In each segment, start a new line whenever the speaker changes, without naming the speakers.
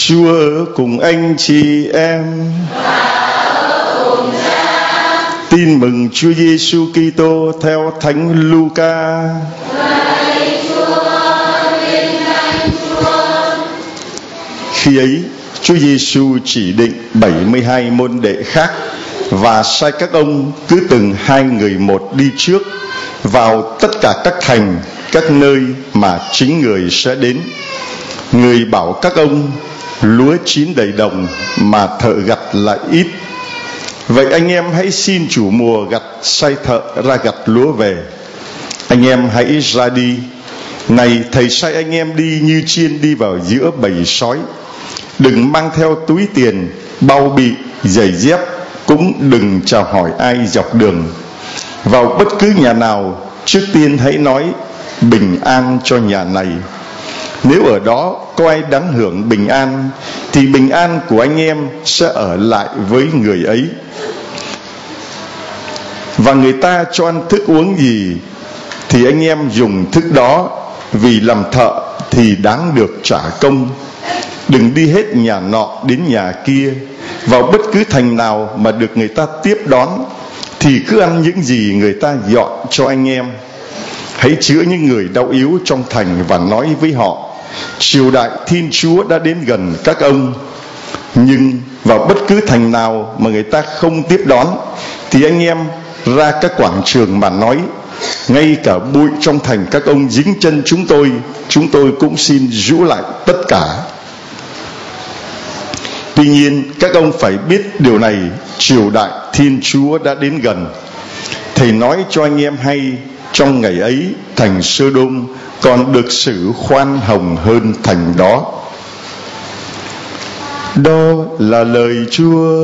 Chúa ở cùng anh chị em. Tin mừng Chúa Giêsu Kitô theo Thánh Luca. Khi ấy, Chúa Giêsu chỉ định 72 môn đệ khác và sai các ông cứ từng 2 người một đi trước vào tất cả các thành, các nơi mà chính người sẽ đến. Người bảo các ông: lúa chín đầy đồng mà thợ gặt lại ít. Vậy anh em hãy xin chủ mùa gặt sai thợ ra gặt lúa về. Anh em hãy ra đi. Này, thầy sai anh em đi như chiên đi vào giữa bầy sói. Đừng mang theo túi tiền, bao bị, giày dép, cũng đừng chào hỏi ai dọc đường. Vào bất cứ nhà nào, trước tiên hãy nói bình an cho nhà này. Nếu ở đó có ai đáng hưởng bình an, thì bình an của anh em sẽ ở lại với người ấy. Và người ta cho ăn thức uống gì, thì anh em dùng thức đó, vì làm thợ thì đáng được trả công. Đừng đi hết nhà nọ đến nhà kia. Vào bất cứ thành nào mà được người ta tiếp đón, thì cứ ăn những gì người ta dọn cho anh em. Hãy chữa những người đau yếu trong thành và nói với họ: triều đại Thiên Chúa đã đến gần các ông. Nhưng vào bất cứ thành nào mà người ta không tiếp đón, thì anh em ra các quảng trường mà nói: ngay cả bụi trong thành các ông dính chân chúng tôi cũng xin rũ lại tất cả. Tuy nhiên các ông phải biết điều này, triều đại Thiên Chúa đã đến gần. Thầy nói cho anh em hay, trong ngày ấy thành Sơ-đôm còn được xử khoan hồng hơn thành đó. Đó là lời Chúa.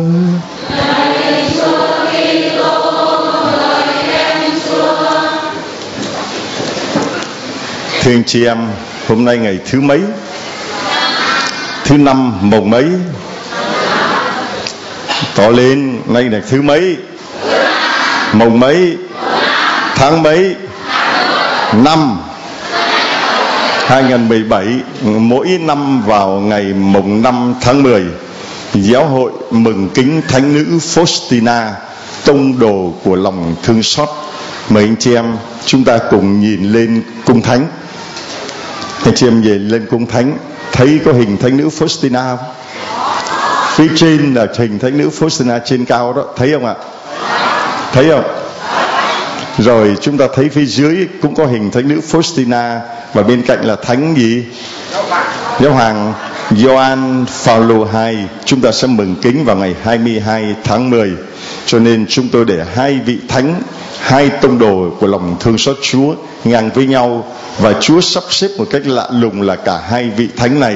Thưa anh chị em, hôm nay ngày thứ mấy? Thứ năm mồng mấy? To lên, nay là thứ mấy? Mồng mấy? Tháng mấy? Năm 2017. Mỗi năm vào ngày mồng 5 tháng 10, giáo hội mừng kính Thánh nữ Faustina, tông đồ của lòng thương xót. Mời anh chị em chúng ta cùng nhìn lên cung thánh. Anh chị em về lên cung thánh, thấy có hình Thánh nữ Faustina không? Phía trên là hình Thánh nữ Faustina trên cao đó, thấy không ạ? Thấy không? Rồi chúng ta thấy phía dưới cũng có hình Thánh nữ Faustina, và bên cạnh là Thánh gì? Giáo hoàng Gioan Phaolô II. Chúng ta sẽ mừng kính vào ngày 22 tháng 10. Cho nên chúng tôi để 2 vị thánh, 2 tông đồ của lòng thương xót Chúa ngang với nhau. Và Chúa sắp xếp một cách lạ lùng là cả 2 vị thánh này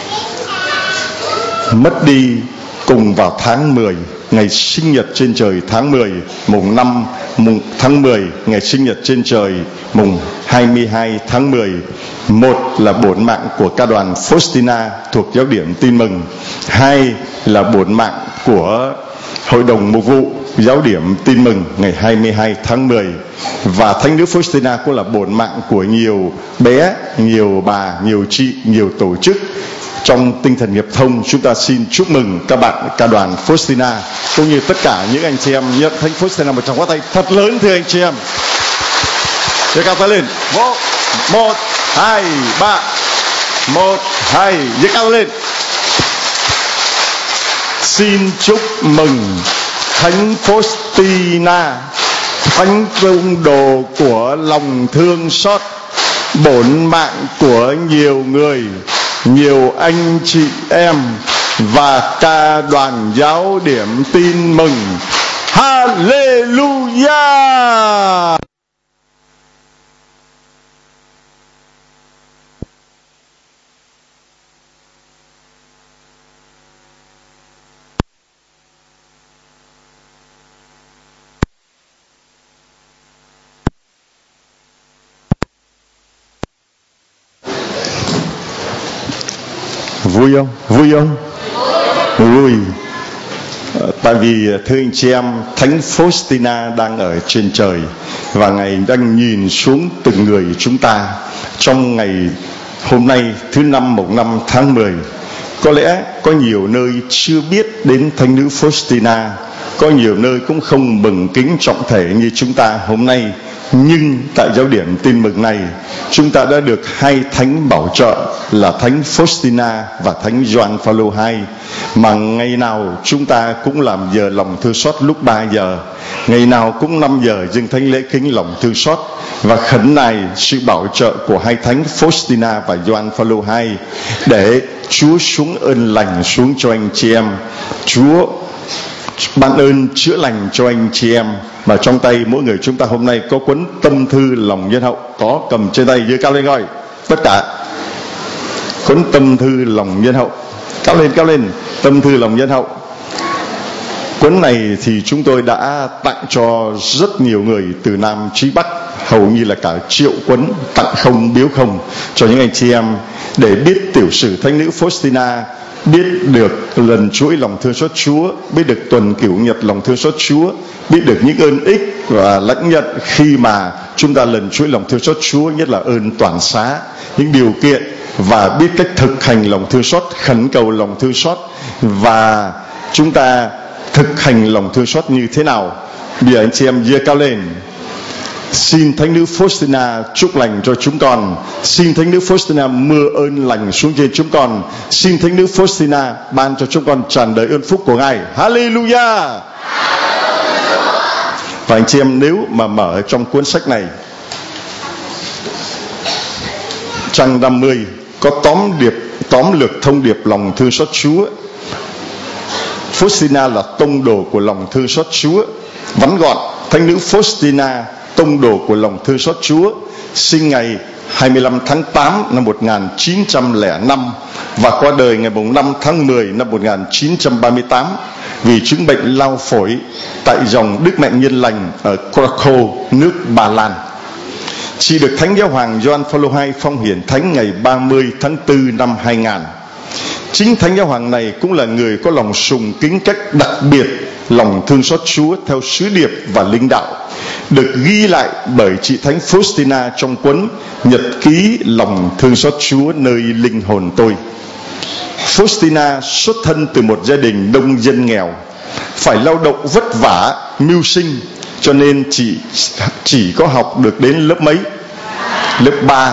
mất đi cùng vào tháng 10, ngày sinh nhật trên trời tháng 10, mùng 5 tháng 10, ngày sinh nhật trên trời mùng 22 tháng 10. Một là bổn mạng của ca đoàn Faustina thuộc giáo điểm Tin Mừng. 2 là bổn mạng của Hội đồng Mục vụ giáo điểm Tin Mừng ngày 22 tháng 10. Và Thánh nữ Faustina cũng là bổn mạng của nhiều bé, nhiều bà, nhiều chị, nhiều tổ chức. Trong tinh thần hiệp thông, chúng ta xin chúc mừng các bạn ca đoàn Faustina cũng như tất cả những anh chị em nhận Thánh Faustina một tràng pháo tay thật lớn, thưa anh chị em. Giơ cao tay lên. 1, 2, 3. 1, 2, giơ cao lên. Xin chúc mừng Thánh Faustina, thánh tông đồ của lòng thương xót, bổn mạng của nhiều người, nhiều anh chị em và ca đoàn giáo điểm Tin Mừng. Hallelujah! Vui không? Vui không? Vui. Tại vì thưa anh chị em, Thánh Faustina đang ở trên trời và Ngài đang nhìn xuống từng người chúng ta. Trong ngày hôm nay thứ năm mùng 5 tháng 10, Có lẽ có nhiều nơi chưa biết đến thánh nữ Faustina, có nhiều nơi cũng không bừng kính trọng thể như chúng ta hôm nay. Nhưng tại giáo điểm tin mừng này, chúng ta đã được hai thánh bảo trợ là thánh Faustina và thánh Gioan Phaolô II, mà ngày nào chúng ta cũng làm giờ lòng thương xót lúc 3 giờ, ngày nào cũng 5 giờ dâng thánh lễ kính lòng thương xót, và khẩn nài sự bảo trợ của hai thánh Faustina và Gioan Phaolô II để Chúa xuống ơn lành xuống cho anh chị em. Chúa ban ơn chữa lành cho anh chị em. Mà trong tay mỗi người chúng ta hôm nay có cuốn tâm thư lòng nhân hậu, có cầm trên tay, giơ cao lên coi tất cả. Cuốn tâm thư lòng nhân hậu, cao lên, tâm thư lòng nhân hậu. Cuốn này thì chúng tôi đã tặng cho rất nhiều người từ Nam chí Bắc, hầu như là cả 1 triệu cuốn, tặng không biếu không cho những anh chị em, để biết tiểu sử thánh nữ Faustina, biết được lần chuỗi lòng thương xót Chúa, biết được tuần cửu nhật lòng thương xót Chúa, biết được những ơn ích và lãnh nhận khi mà chúng ta lần chuỗi lòng thương xót Chúa, nhất là ơn toàn xá, những điều kiện, và biết cách thực hành lòng thương xót, khẩn cầu lòng thương xót, và chúng ta thực hành lòng thương xót như thế nào. Bây giờ anh chị em giơ cao lên. Xin thánh nữ Faustina chúc lành cho chúng con. Xin thánh nữ Faustina mưa ơn lành xuống trên chúng con. Xin thánh nữ Faustina ban cho chúng con tràn đầy ơn phúc của Ngài. Hallelujah. Và anh chị em nếu mà mở trong cuốn sách này, trang 50 có tóm lược thông điệp lòng thương xót Chúa. Faustina là tông đồ của lòng thương xót Chúa. Vắn gọn, thánh nữ Faustina, tông đồ của lòng thương xót Chúa, sinh ngày 25 tháng 8 năm 1905 và qua đời ngày 5 tháng 10 năm 1938 vì chứng bệnh lao phổi tại dòng Đức Mẹ Nhân Lành ở Krakow, nước Ba Lan. Chị được Thánh Giáo hoàng Gioan Phaolô II phong hiển thánh ngày 30 tháng 4 năm 2000. Chính Thánh Giáo hoàng này cũng là người có lòng sùng kính cách đặc biệt lòng thương xót Chúa theo sứ điệp và linh đạo, được ghi lại bởi chị Thánh Faustina trong cuốn Nhật ký lòng thương xót Chúa nơi linh hồn tôi. Faustina xuất thân từ một gia đình nông dân nghèo, phải lao động vất vả mưu sinh, cho nên chị chỉ có học được đến lớp mấy? Lớp 3.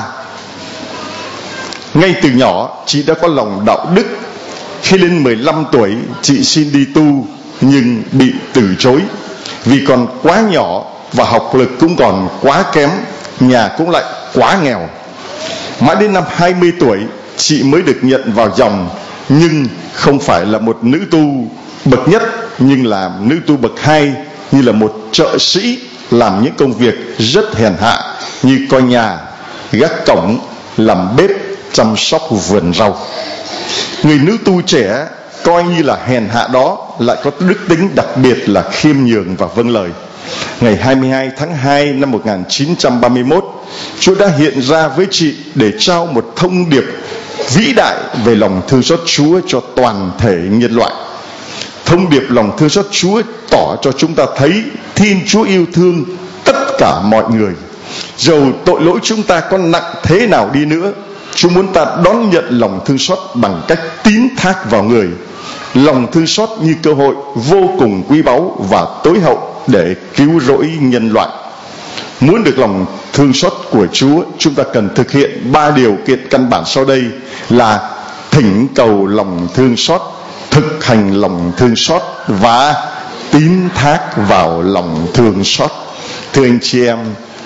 Ngay từ nhỏ chị đã có lòng đạo đức. Khi lên 15 tuổi chị xin đi tu nhưng bị từ chối vì còn quá nhỏ và học lực cũng còn quá kém, nhà cũng lại quá nghèo. Mãi đến năm 20 tuổi chị mới được nhận vào dòng, nhưng không phải là một nữ tu bậc nhất, nhưng là nữ tu bậc 2, như là một trợ sĩ làm những công việc rất hèn hạ như coi nhà, gác cổng, làm bếp, chăm sóc vườn rau. Người nữ tu trẻ coi như là hèn hạ đó lại có đức tính đặc biệt là khiêm nhường và vâng lời. Ngày 22 tháng 2 năm 1931, Chúa đã hiện ra với chị để trao một thông điệp vĩ đại về lòng thương xót Chúa cho toàn thể nhân loại. Thông điệp lòng thương xót Chúa tỏ cho chúng ta thấy Thiên Chúa yêu thương tất cả mọi người. Dầu tội lỗi chúng ta có nặng thế nào đi nữa, Chúa muốn ta đón nhận lòng thương xót bằng cách tín thác vào người. Lòng thương xót như cơ hội vô cùng quý báu và tối hậu để cứu rỗi nhân loại. Muốn được lòng thương xót của Chúa, chúng ta cần thực hiện 3 điều kiện căn bản sau đây là thỉnh cầu lòng thương xót, thực hành lòng thương xót và tín thác vào lòng thương xót. Thưa anh chị em,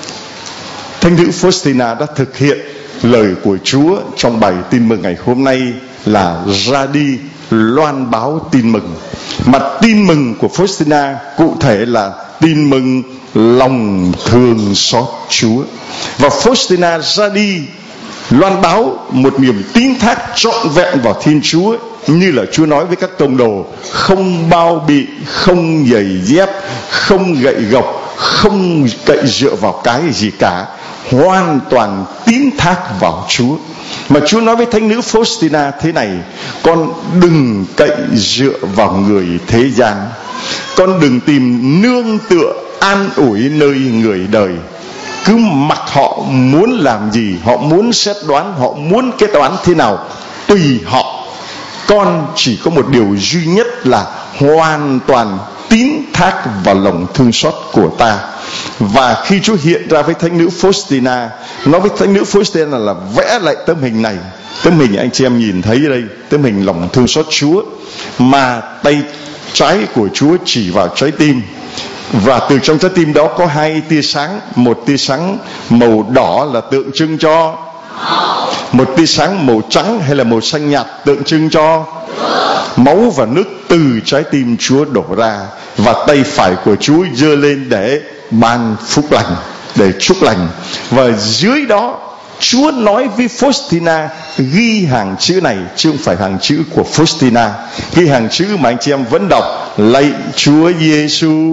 Thánh nữ Faustina đã thực hiện lời của Chúa trong bài tin mừng ngày hôm nay là ra đi loan báo tin mừng. Mà tin mừng của Faustina cụ thể là tin mừng lòng thương xót Chúa. Và Faustina ra đi loan báo một niềm tín thác trọn vẹn vào Thiên Chúa, như là Chúa nói với các tông đồ: không bao bị, không giày dép, không gậy gộc, không cậy dựa vào cái gì cả, hoàn toàn tín thác vào Chúa. Mà Chúa nói với thánh nữ Faustina thế này: con đừng cậy dựa vào người thế gian, con đừng tìm nương tựa an ủi nơi người đời. Cứ mặc họ muốn làm gì, họ muốn xét đoán, họ muốn kế toán thế nào, tùy họ. con chỉ có một điều duy nhất là hoàn toàn tín thác vào lòng thương xót của ta. Và khi Chúa hiện ra với thánh nữ Faustina, nói với thánh nữ Faustina là vẽ lại tấm hình này. Tấm hình anh chị em nhìn thấy đây, tấm hình lòng thương xót Chúa, mà tay trái của Chúa chỉ vào trái tim, và từ trong trái tim đó có hai tia sáng. Một tia sáng màu đỏ là tượng trưng cho một tia sáng màu trắng hay là màu xanh nhạt tượng trưng cho máu và nước từ trái tim Chúa đổ ra. Và tay phải của Chúa giơ lên để ban phúc lành, để chúc lành. Và dưới đó Chúa nói với Faustina ghi hàng chữ này, chứ không phải hàng chữ của Faustina, ghi hàng chữ mà anh chị em vẫn đọc: lạy Chúa Giêsu.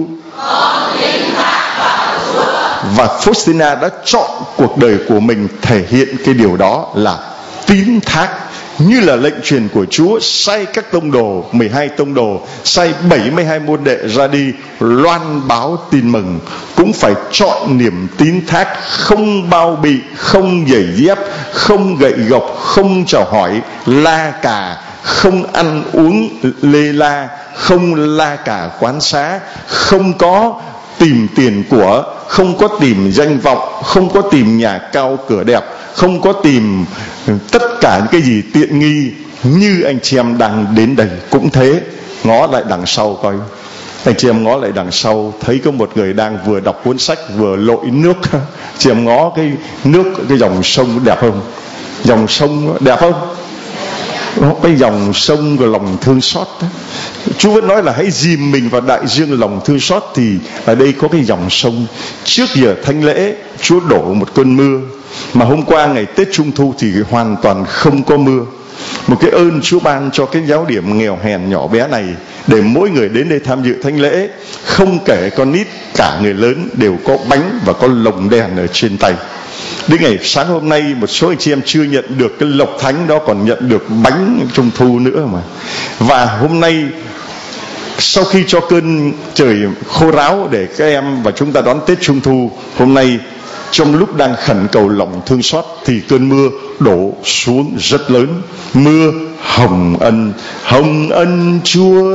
Và Faustina đã chọn cuộc đời của mình thể hiện cái điều đó là tín thác, như là lệnh truyền của Chúa sai các tông đồ, 12 tông đồ, sai 72 môn đệ ra đi loan báo tin mừng, cũng phải chọn niềm tín thác, không bao bị, không giày dép, không gậy gộc, không chào hỏi la cà, không ăn uống lê la, không la cà quán xá, không có tìm tiền của, không có tìm danh vọng, không có tìm nhà cao cửa đẹp, không có tìm tất cả những cái gì tiện nghi. Như anh chị em đang đến đây cũng thế. Ngó lại đằng sau coi, anh chị em ngó lại đằng sau, thấy có một người đang vừa đọc cuốn sách vừa lội nước. Chị em ngó cái nước, cái dòng sông đẹp không? Dòng sông đẹp không? Cái dòng sông của lòng thương xót đó. Chúa vẫn nói là hãy dìm mình vào đại dương lòng thương xót. Thì ở đây có cái dòng sông. Trước giờ thánh lễ Chúa đổ một cơn mưa, mà hôm qua ngày Tết Trung Thu thì hoàn toàn không có mưa. Một cái ơn Chúa ban cho cái giáo điểm nghèo hèn nhỏ bé này, để mỗi người đến đây tham dự thánh lễ, không kể con nít cả người lớn, đều có bánh và có lồng đèn ở trên tay. Đến ngày sáng hôm nay, một số anh chị em chưa nhận được cái lộc thánh đó, còn nhận được bánh Trung Thu nữa mà. Và hôm nay, sau khi cho cơn trời khô ráo để các em và chúng ta đón Tết Trung Thu, hôm nay trong lúc đang khẩn cầu lòng thương xót thì cơn mưa đổ xuống rất lớn. Mưa hồng ân Chúa.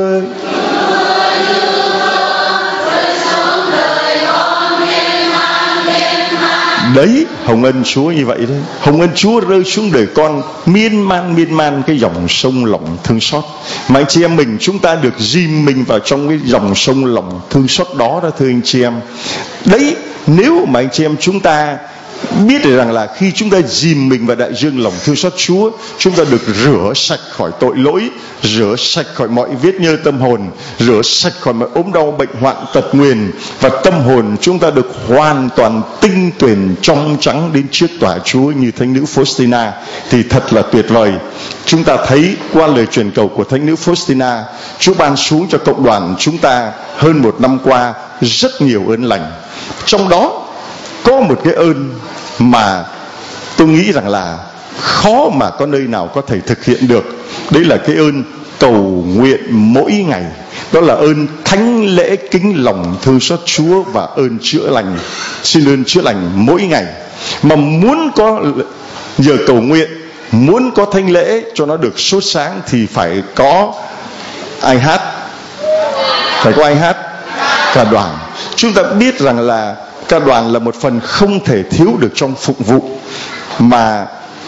Đấy, hồng ân Chúa như vậy đấy. Hồng ân Chúa rơi xuống đời con, miên man cái dòng sông lòng thương xót. Mà anh chị em mình, chúng ta được dìm mình vào trong cái dòng sông lòng thương xót đó đó, thưa anh chị em. Đấy, nếu mà anh chị em chúng ta biết được rằng là khi chúng ta dìm mình vào đại dương lòng thương xót Chúa, chúng ta được rửa sạch khỏi tội lỗi, rửa sạch khỏi mọi vết nhơ tâm hồn, rửa sạch khỏi mọi ốm đau bệnh hoạn tật nguyền, và tâm hồn chúng ta được hoàn toàn tinh tuyền trong trắng đến trước tòa Chúa như thánh nữ Faustina. Thì thật là tuyệt vời. Chúng ta thấy qua lời truyền cầu của thánh nữ Faustina, Chúa ban xuống cho cộng đoàn chúng ta hơn một năm qua rất nhiều ơn lành. Trong đó có một cái ơn mà tôi nghĩ rằng là khó mà có nơi nào có thể thực hiện được. Đấy là cái ơn cầu nguyện mỗi ngày. Đó là ơn thánh lễ kính lòng thương xót Chúa và ơn chữa lành. Xin ơn chữa lành mỗi ngày. Mà muốn có giờ cầu nguyện, muốn có thánh lễ cho nó được sốt sáng thì phải có ai hát. Phải có ai hát? Cả đoàn. Chúng ta biết rằng là ca đoàn là một phần không thể thiếu được trong phụng vụ. Mà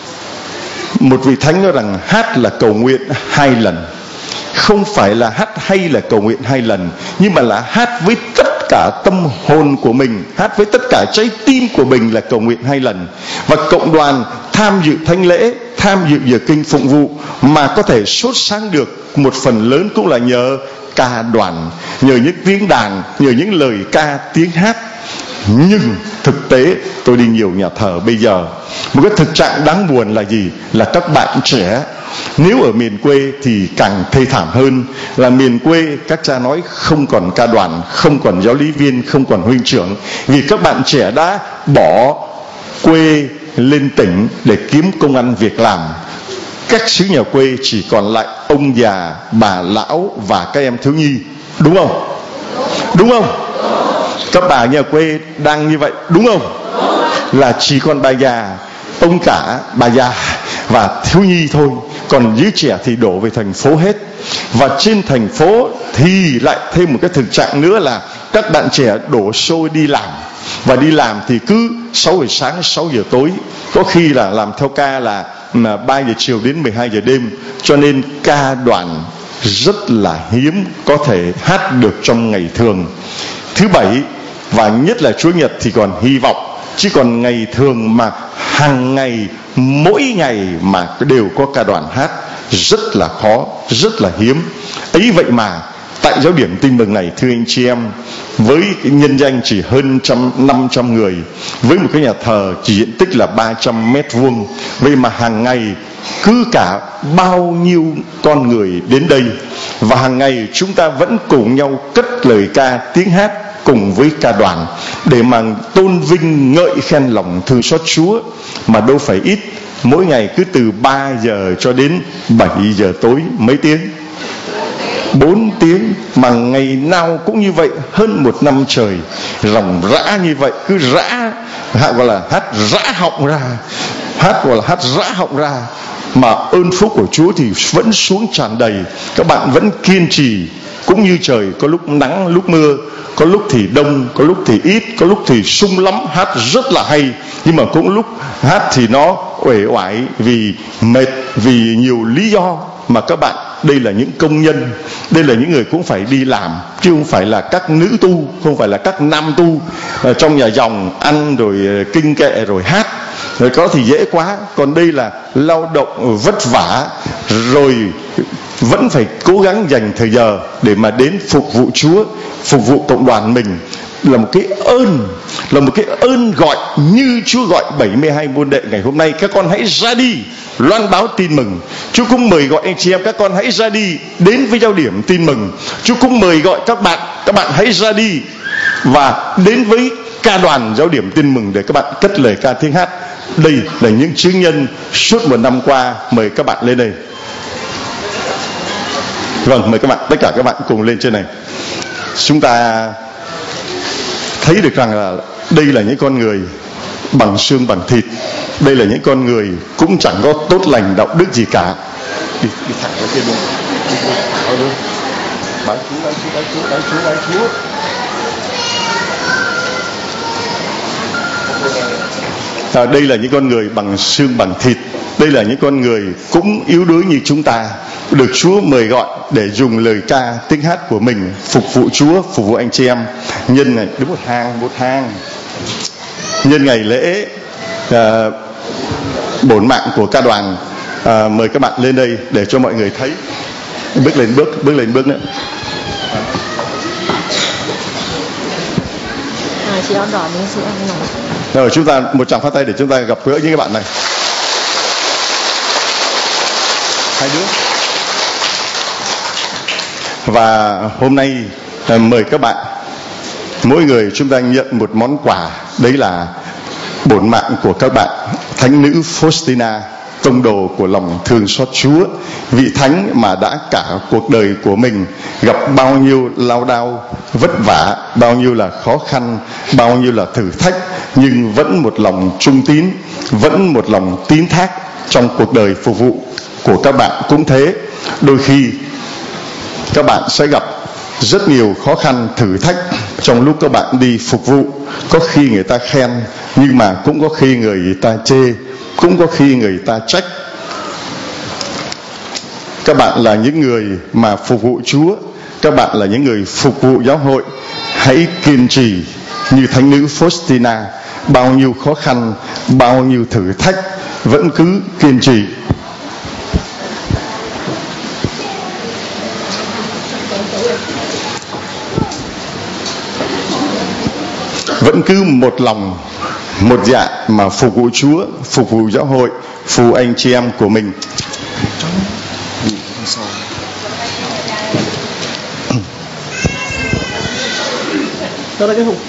một vị thánh nói rằng hát là cầu nguyện 2 lần. Không phải là hát hay là cầu nguyện 2 lần, nhưng mà là hát với tất cả tâm hồn của mình, hát với tất cả trái tim của mình là cầu nguyện 2 lần. Và cộng đoàn tham dự thánh lễ, tham dự giờ kinh phụng vụ mà có thể sốt sáng được một phần lớn cũng là nhờ ca đoàn, nhờ những tiếng đàn, nhờ những lời ca tiếng hát. Nhưng thực tế tôi đi nhiều nhà thờ bây giờ, một cái thực trạng đáng buồn là gì? Là các bạn trẻ, nếu ở miền quê thì càng thê thảm hơn, là miền quê các cha nói không còn ca đoàn, không còn giáo lý viên, không còn huynh trưởng, vì các bạn trẻ đã bỏ quê lên tỉnh để kiếm công ăn việc làm. Các xứ nhà quê chỉ còn lại ông già, bà lão và các em thiếu nhi. Đúng không? Đúng không? Các bà nhà quê đang như vậy, đúng không? Là chỉ còn bà già, ông cả, bà già và thiếu nhi thôi. còn giới trẻ thì đổ về thành phố hết. Và trên thành phố thì lại thêm một cái thực trạng nữa là các bạn trẻ đổ xô đi làm, và đi làm thì cứ 6 giờ sáng 6 giờ tối, có khi là làm theo ca là 3 giờ chiều đến 12 giờ đêm, cho nên ca đoàn rất là hiếm có thể hát được trong ngày thường. Thứ Bảy và nhất là Chúa Nhật thì còn hy vọng, chứ còn ngày thường mà hàng ngày, mỗi ngày mà đều có ca đoàn hát rất là khó, rất là hiếm. Ấy vậy mà tại giáo điểm Tin Mừng này, thưa anh chị em, với cái nhân danh chỉ hơn 500 người, với một cái nhà thờ chỉ diện tích là 300 mét vuông, vậy mà hàng ngày cứ cả bao nhiêu con người đến đây, và hàng ngày chúng ta vẫn cùng nhau cất lời ca tiếng hát cùng với ca đoàn để mà tôn vinh ngợi khen lòng thương xót Chúa, mà đâu phải ít. Mỗi ngày cứ từ 3 giờ cho đến 7 giờ tối, mấy tiếng? 4 tiếng, mà ngày nào cũng như vậy, hơn 1 năm trời ròng rã như vậy, cứ rã, gọi là hát rã họng ra, gọi là hát rã họng ra. Mà ơn phúc của Chúa thì vẫn xuống tràn đầy, các bạn vẫn kiên trì, cũng như trời có lúc nắng lúc mưa, có lúc thì đông, có lúc thì ít, có lúc thì sung lắm, hát rất là hay, nhưng mà cũng lúc hát thì nó uể oải vì mệt, vì nhiều lý do. Mà các bạn, đây là những công nhân, đây là những người cũng phải đi làm, chứ không phải là các nữ tu, không phải là các nam tu trong nhà dòng ăn rồi kinh kệ rồi hát, rồi có thì dễ quá. Còn đây là lao động vất vả, rồi vẫn phải cố gắng dành thời giờ để mà đến phục vụ Chúa, phục vụ cộng đoàn mình. Là một cái ơn, là một cái ơn gọi như Chúa gọi 72 môn đệ ngày hôm nay: các con hãy ra đi loan báo tin mừng. Chúa cũng mời gọi anh chị em: các con hãy ra đi đến với giáo điểm tin mừng. Chúa cũng mời gọi các bạn hãy ra đi và đến với ca đoàn giáo điểm tin mừng để các bạn cất lời ca tiếng hát. Đây là những chứng nhân suốt 1 năm qua. Mời các bạn lên đây. Vâng, mời các bạn, tất cả các bạn cùng lên trên này. Chúng ta thấy được rằng là đây là những con người bằng xương bằng thịt, đây là những con người cũng chẳng có tốt lành đạo đức gì cả. Đi thẳng vào kia luôn, đi thẳng luôn. Bái Chúa. Đây là những con người bằng xương bằng thịt, đây là những con người cũng yếu đuối như chúng ta, được Chúa mời gọi để dùng lời ca tiếng hát của mình phục vụ Chúa, phục vụ anh chị em. Nhân ngày đứng một hàng nhân ngày lễ bổn mạng của ca đoàn, mời các bạn lên đây để cho mọi người thấy. Bước lên bước nữa. Rồi chúng ta một tràng phát tay để chúng ta gặp gỡ những cái bạn này. Hai đứa. Và hôm nay mời các bạn, mỗi người chúng ta nhận một món quà. Đấy là bổn mạng của các bạn Thánh nữ Faustina, tông đồ của lòng thương xót Chúa, vị thánh mà đã cả cuộc đời của mình gặp bao nhiêu lao đao vất vả, bao nhiêu là khó khăn, bao nhiêu là thử thách, nhưng vẫn một lòng trung tín, vẫn một lòng tín thác trong cuộc đời phục vụ của các bạn. Cũng thế, đôi khi các bạn sẽ gặp rất nhiều khó khăn, thử thách trong lúc các bạn đi phục vụ. Có khi người ta khen, nhưng mà cũng có khi người ta chê, cũng có khi người ta trách. Các bạn là những người mà phục vụ Chúa, các bạn là những người phục vụ giáo hội. Hãy kiên trì như Thánh nữ Faustina, bao nhiêu khó khăn, bao nhiêu thử thách, vẫn cứ kiên trì. Vẫn cứ một lòng, một dạ mà phục vụ Chúa, phục vụ giáo hội, phục vụ anh chị em của mình.
Đó là cái hùng.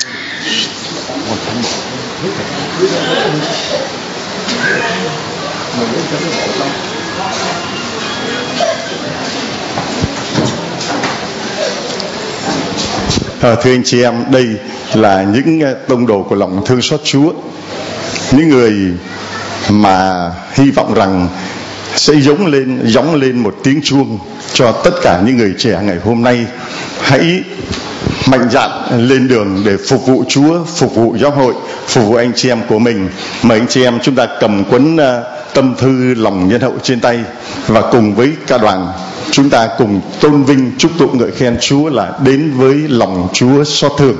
Thưa anh chị em, đây là những tông đồ của lòng thương xót Chúa, những người mà hy vọng rằng sẽ gióng lên một tiếng chuông cho tất cả những người trẻ ngày hôm nay. Hãy mạnh dạn lên đường để phục vụ Chúa, phục vụ giáo hội, phục vụ anh chị em của mình. Mời anh chị em chúng ta cầm cuốn tâm thư lòng nhân hậu trên tay, và cùng với ca đoàn chúng ta cùng tôn vinh chúc tụng ngợi khen Chúa là đến với lòng Chúa xót thương.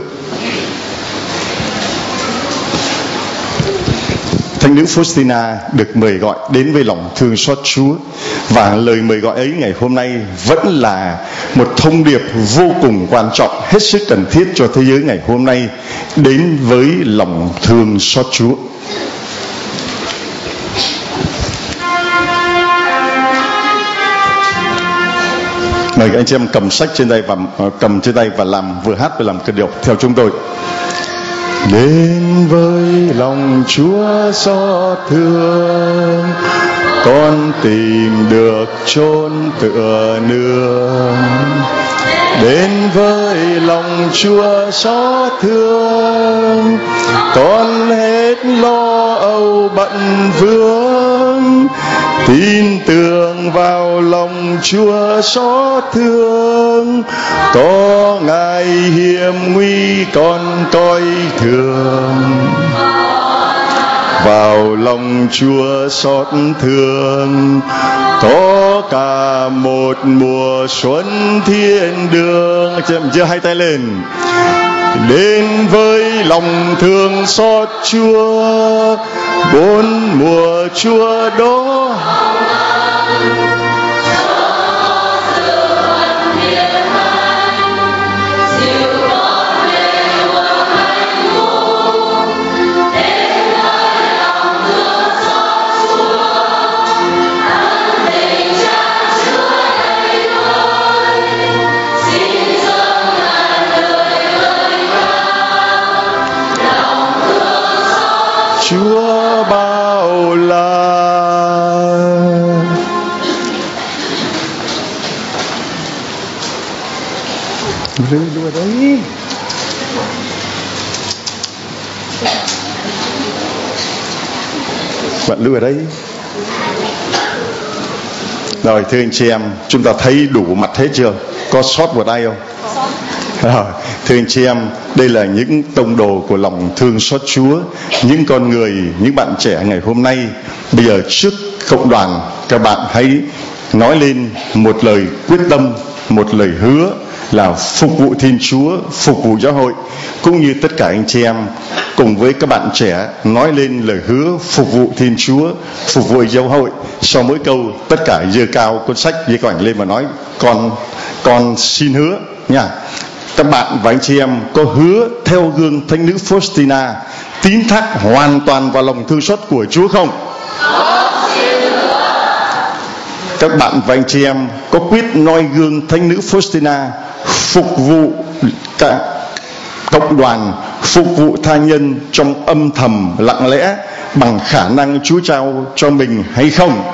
Thánh nữ Faustina được mời gọi đến với lòng thương xót Chúa, và lời mời gọi ấy ngày hôm nay vẫn là một thông điệp vô cùng quan trọng, hết sức cần thiết cho thế giới ngày hôm nay, đến với lòng thương xót Chúa. Mời anh chị em cầm sách trên tay và làm vừa hát vừa làm cất điệu theo chúng tôi. Đến với lòng Chúa xót thương, con tìm được chốn tựa nương. Đến với lòng Chúa xót thương, con hết lo âu bận vương. Tin tưởng vào lòng Chúa xót thương, có Ngài hiểm nguy con coi thường. Vào lòng Chúa xót thương, có cả một mùa xuân thiên đường. Giơ hai tay lên. Đến với lòng thương xót Chúa, bốn mùa Chúa đó. Chúa bao la. Lưu ở đấy. Bạn lưu ở đây. Rồi thưa anh chị em, chúng ta thấy đủ mặt hết chưa? Có sót một ai không? Rồi, thưa anh chị em, đây là những tông đồ của lòng thương xót Chúa, những con người, những bạn trẻ ngày hôm nay. Bây giờ trước cộng đoàn, các bạn hãy nói lên một lời quyết tâm, một lời hứa là phục vụ Thiên Chúa, phục vụ giáo hội, cũng như tất cả anh chị em cùng với các bạn trẻ nói lên lời hứa phục vụ Thiên Chúa, phục vụ giáo hội. Sau mỗi câu tất cả giơ cao cuốn sách với các ảnh lên và nói con xin hứa nha. Các bạn và anh chị em có hứa theo gương Thánh nữ Faustina tín thác hoàn toàn vào lòng thương xót của Chúa không? Các bạn và anh chị em có quyết noi gương Thánh nữ Faustina phục vụ cả cộng đoàn, phục vụ tha nhân trong âm thầm lặng lẽ bằng khả năng Chúa trao cho mình hay không?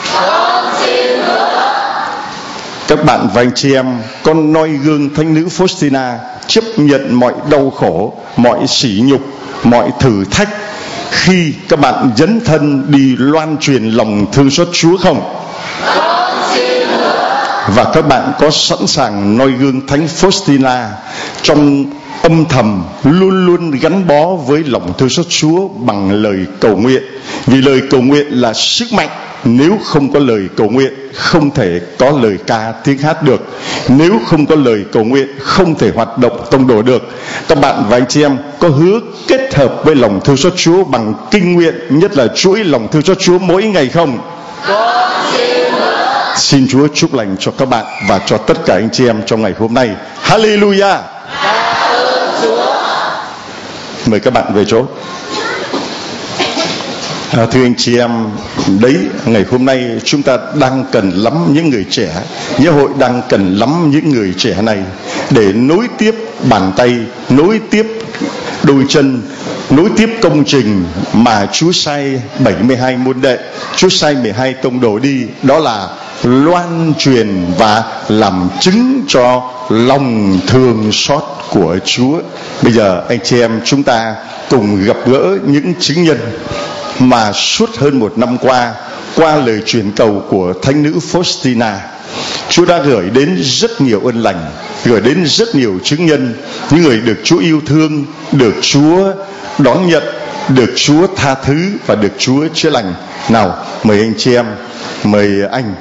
Các bạn và anh chị em con noi gương Thánh nữ Faustina chấp nhận mọi đau khổ, mọi sỉ nhục, mọi thử thách khi các bạn dấn thân đi loan truyền lòng thương xót Chúa không? Và các bạn có sẵn sàng noi gương Thánh Faustina trong âm thầm luôn luôn gắn bó với lòng thương xót Chúa bằng lời cầu nguyện? Vì lời cầu nguyện là sức mạnh. Nếu không có lời cầu nguyện, không thể có lời ca tiếng hát được. Nếu không có lời cầu nguyện, không thể hoạt động tông đồ được. Các bạn và anh chị em có hứa kết hợp với lòng thương xót Chúa bằng kinh nguyện, nhất là chuỗi lòng thương xót Chúa mỗi ngày không? Xin Chúa chúc lành cho các bạn và cho tất cả anh chị em trong ngày hôm nay. Hallelujah. Mời các bạn về chỗ. Thưa anh chị em, đấy, ngày hôm nay chúng ta đang cần lắm những người trẻ, giáo hội đang cần lắm những người trẻ này để nối tiếp bàn tay, nối tiếp đôi chân, nối tiếp công trình mà Chúa sai 72 môn đệ, Chúa sai 12 tông đồ đi, đó là loan truyền và làm chứng cho lòng thương xót của Chúa. Bây giờ anh chị em chúng ta cùng gặp gỡ những chứng nhân mà suốt hơn một năm qua qua lời truyền cầu của thánh nữ Faustina, Chúa đã gửi đến rất nhiều ơn lành, gửi đến rất nhiều chứng nhân, những người được Chúa yêu thương, được Chúa đón nhận, được Chúa tha thứ và được Chúa chữa lành. Nào, mời anh chị em, mời anh.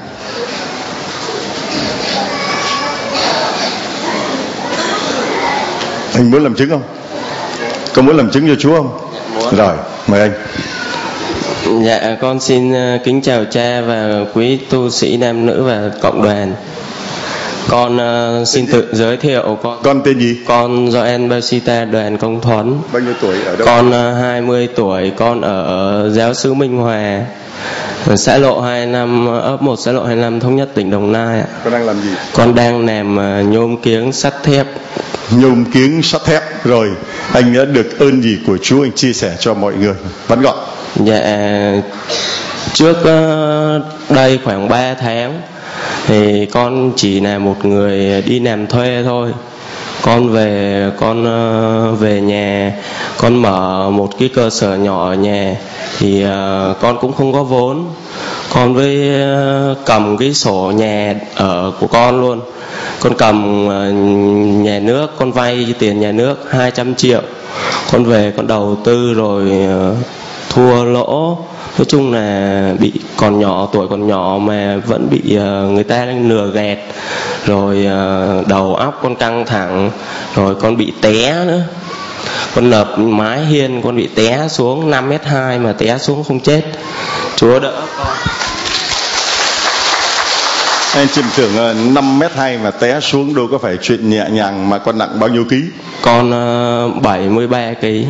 Anh muốn làm chứng không? Có muốn làm chứng cho Chúa không? Rồi, mời anh.
Dạ, con xin kính chào cha và quý tu sĩ nam nữ và cộng đoàn. Con xin tự giới thiệu
Con tên gì?
Con Joel Bautista, đoàn Công Thuấn.
Bao nhiêu tuổi, ở đâu?
Con 20 tuổi, con ở giáo xứ Minh Hòa, xã Lộ 25, ấp 1 xã Lộ 25, Thống Nhất, tỉnh Đồng Nai ạ.
Con đang làm gì?
Con đang làm nhôm kiếng sắt thép.
Nhôm kiếng sắt thép. Rồi, anh đã được ơn gì của Chúa, anh chia sẻ cho mọi người ngắn gọn.
Dạ, trước đây khoảng 3 tháng thì con chỉ là một người đi làm thuê thôi. Con về nhà, con mở một cái cơ sở nhỏ ở nhà, thì con cũng không có vốn. Con với cầm cái sổ nhà ở của con luôn. Con cầm nhà nước, con vay tiền nhà nước 200 triệu. Con về con đầu tư rồi thua lỗ. Nói chung là bị tuổi còn nhỏ mà vẫn bị người ta lừa gạt. Rồi đầu óc con căng thẳng. Rồi con bị té nữa. Con lợp mái hiên, con bị té xuống 5m2 mà té xuống không chết. Chúa đỡ con.
Anh chìm tưởng 5m2 mà té xuống đâu có phải chuyện nhẹ nhàng, mà con nặng bao nhiêu ký?
Con 73 kg.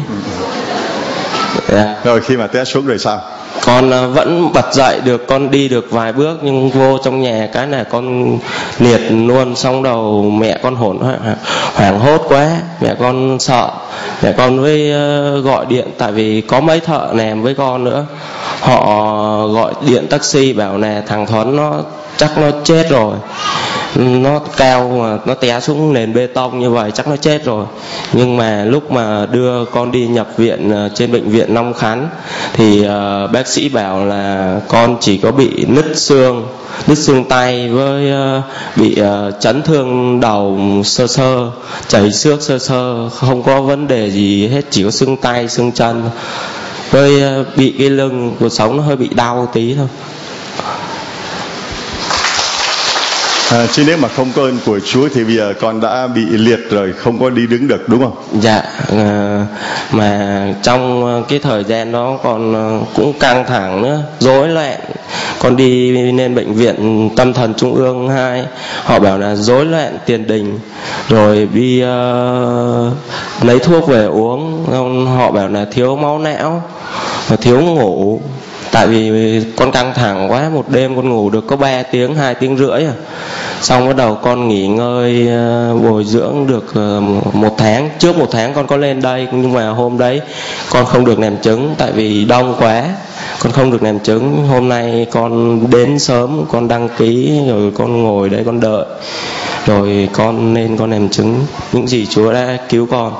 Rồi khi mà té xuống rồi sao?
Con vẫn bật dậy được, con đi được vài bước, nhưng vô trong nhà cái này con liệt luôn. Xong đầu mẹ con hoảng hốt quá, mẹ con sợ. Mẹ con với gọi điện, tại vì có mấy thợ làm với con nữa. Họ gọi điện taxi bảo là thằng Thuấn chắc nó chết rồi, nó cao mà nó té xuống nền bê tông như vậy chắc nó chết rồi. Nhưng mà lúc mà đưa con đi nhập viện trên bệnh viện Long Khánh thì bác sĩ bảo là con chỉ có bị nứt xương tay với bị chấn thương đầu sơ, chảy xước sơ, không có vấn đề gì hết, chỉ có xương tay xương chân, với bị cái lưng cuộc sống nó hơi bị đau tí thôi.
Chứ nếu mà không có ơn của Chúa thì bây giờ con đã bị liệt rồi, không có đi đứng được, đúng không?
Dạ, mà trong cái thời gian đó con cũng căng thẳng nữa, rối loạn. Con đi lên bệnh viện tâm thần Trung ương 2, họ bảo là rối loạn tiền đình. Rồi đi lấy thuốc về uống, họ bảo là thiếu máu não và thiếu ngủ. Tại vì con căng thẳng quá, một đêm con ngủ được có 3 tiếng, 2 tiếng rưỡi à. Xong bắt đầu con nghỉ ngơi bồi dưỡng được 1 tháng. Trước 1 tháng con có lên đây, nhưng mà hôm đấy con không được làm chứng, tại vì đông quá, con không được làm chứng. Hôm nay con đến sớm, con đăng ký rồi con ngồi đấy con đợi, rồi con nên con làm chứng những gì Chúa đã cứu con.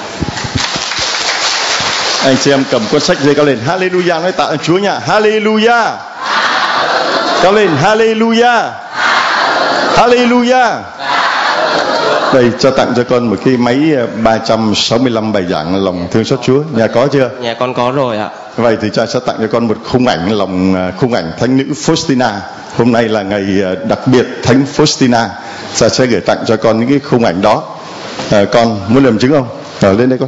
Anh chị em cầm cuốn sách giấy cao lên Hallelujah, nói tạ ơn Chúa nha. Hallelujah, cao lên Hallelujah, Hallelujah. Đây, cho tặng cho con một cái máy 365 bài giảng lòng thương xót Chúa. Nhà có chưa?
Nhà con có rồi ạ.
Vậy thì cha sẽ tặng cho con một khung ảnh thánh nữ Faustina. Hôm nay là ngày đặc biệt thánh Faustina. Cha sẽ gửi tặng cho con những cái khung ảnh đó. Con muốn làm chứng không? Lên đây con.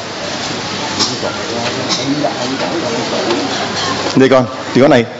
Đây con, thì con này.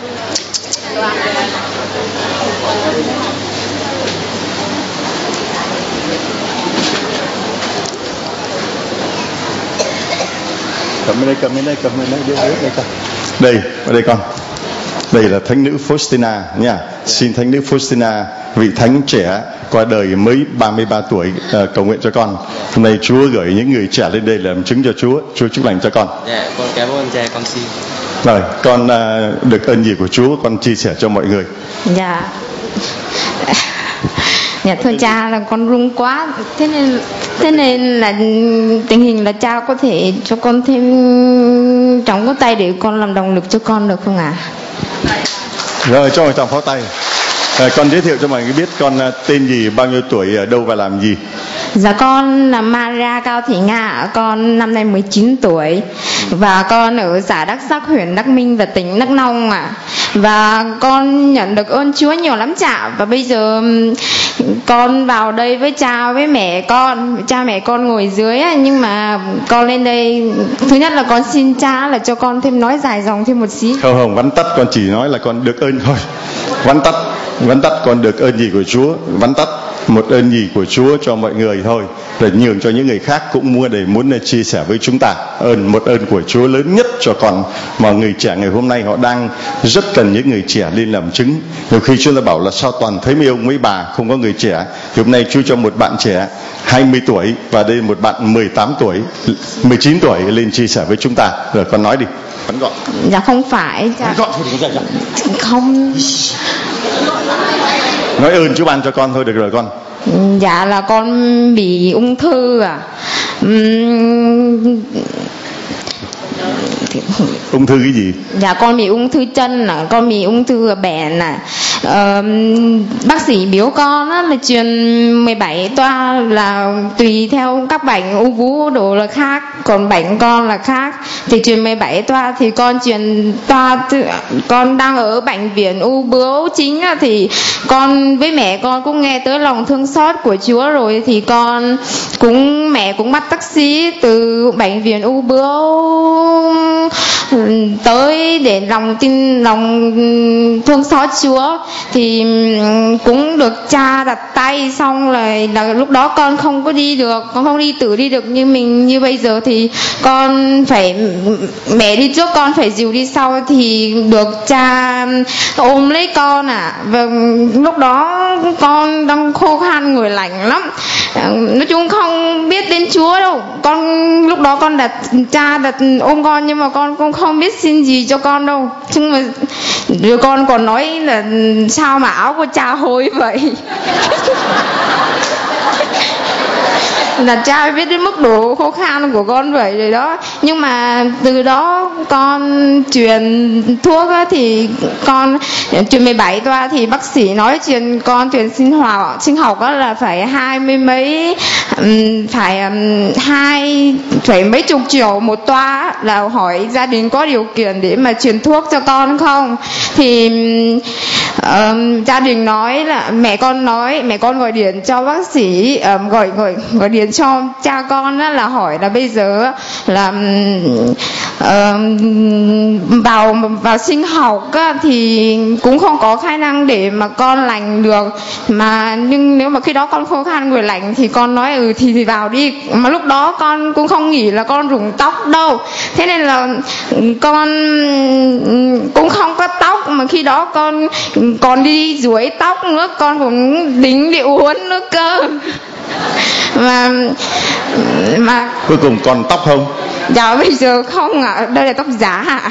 Cầm lên đây, đây con. Đây, ở đây con. Đây là thánh nữ Faustina nha. Xin thánh nữ Faustina, vị thánh trẻ qua đời mới 33 tuổi, cầu nguyện cho con. Hôm nay Chúa gửi những người trẻ lên đây làm chứng cho Chúa. Chúa chúc lành cho con.
Dạ, con cảm ơn cha, con xin.
Rồi, con được ơn gì của Chúa, con chia sẻ cho mọi người.
Dạ. Dạ thưa cha, là con run quá, thế nên là tình hình là cha có thể cho con thêm trống có tay để con làm động lực cho con được không ạ?
Rồi cho một tràng pháo tay. Con giới thiệu cho mọi người biết con tên gì, bao nhiêu tuổi, ở đâu và làm gì?
Dạ con là Maria Cao Thị Nga, con năm nay 19 tuổi và con ở xã Đắc Sắc, huyện Đắc Minh và tỉnh Đắk Nông ạ. Và con nhận được ơn Chúa nhiều lắm cha. Và bây giờ con vào đây với cha với mẹ con, cha mẹ con ngồi dưới ấy, nhưng mà con lên đây thứ nhất là con xin cha là cho con thêm nói dài dòng thêm một xí.
Không, vắn tắt con chỉ nói là con được ơn thôi. Vắn tắt con được ơn gì của Chúa, vắn tắt một ơn gì của Chúa cho mọi người thôi, để nhường cho những người khác cũng muốn chia sẻ với chúng ta. Một ơn của Chúa lớn nhất cho con mà người trẻ ngày hôm nay họ đang rất cần những người trẻ lên làm chứng. Nhiều khi chúng ta bảo là sao toàn thấy mấy ông mấy bà không có người trẻ, thì hôm nay Chúa cho một bạn trẻ 20 tuổi và đây một bạn 18 tuổi 19 tuổi lên chia sẻ với chúng ta. Rồi con nói đi, bắn gọn.
Dạ không phải cha.
Gọn thôi, đừng có dạy.
Không.
Nói ơn Chúa ban cho con thôi được rồi con.
Dạ là con bị ung thư à.
Ung thư cái gì?
Dạ con bị ung thư chân à, con bị ung thư bẹn à. Bác sĩ biểu con á, là truyền 17 toa, là tùy theo các bệnh u vú đồ là khác, còn bệnh con là khác. Thì truyền 17 toa thì con truyền toa, con đang ở bệnh viện u bướu chính á, thì con với mẹ con cũng nghe tới lòng thương xót của Chúa rồi, thì mẹ cũng bắt taxi từ bệnh viện u bướu tới để lòng thương xót Chúa. Thì cũng được cha đặt tay, xong rồi là lúc đó con không có đi được, con không tự đi được như bây giờ, thì con phải mẹ đi trước, con phải dìu đi sau, thì được cha ôm lấy con à. Và lúc đó con đang khô khan người lạnh lắm, nói chung không biết đến Chúa đâu. Con lúc đó con cha đặt ôm con, nhưng mà con cũng không biết xin gì cho con đâu. Nhưng mà rồi con còn nói là sao mà áo của cha hôi vậy. Là cha biết đến mức độ khó khăn của con vậy rồi đó. Nhưng mà từ đó con truyền thuốc á, thì con truyền 17 toa thì bác sĩ nói truyền con truyền sinh học á, là phải 20 mấy, phải mấy chục triệu một toa. Là hỏi gia đình có điều kiện để mà truyền thuốc cho con không. Thì gia đình nói là mẹ con gọi điện cho bác sĩ, gọi điện cho cha con á, là hỏi là bây giờ là vào sinh học á, thì cũng không có khả năng để mà con lành được, nhưng nếu mà khi đó con khô khan người lạnh thì con nói thì vào đi. Mà lúc đó con cũng không nghĩ là con rụng tóc đâu, thế nên là con cũng không có tóc. Mà khi đó con còn đi duỗi tóc nữa, con cũng tính đi uốn nữa cơ. Mà
cuối cùng còn tóc không?
Dạ bây giờ không ạ, đây là tóc giả ạ.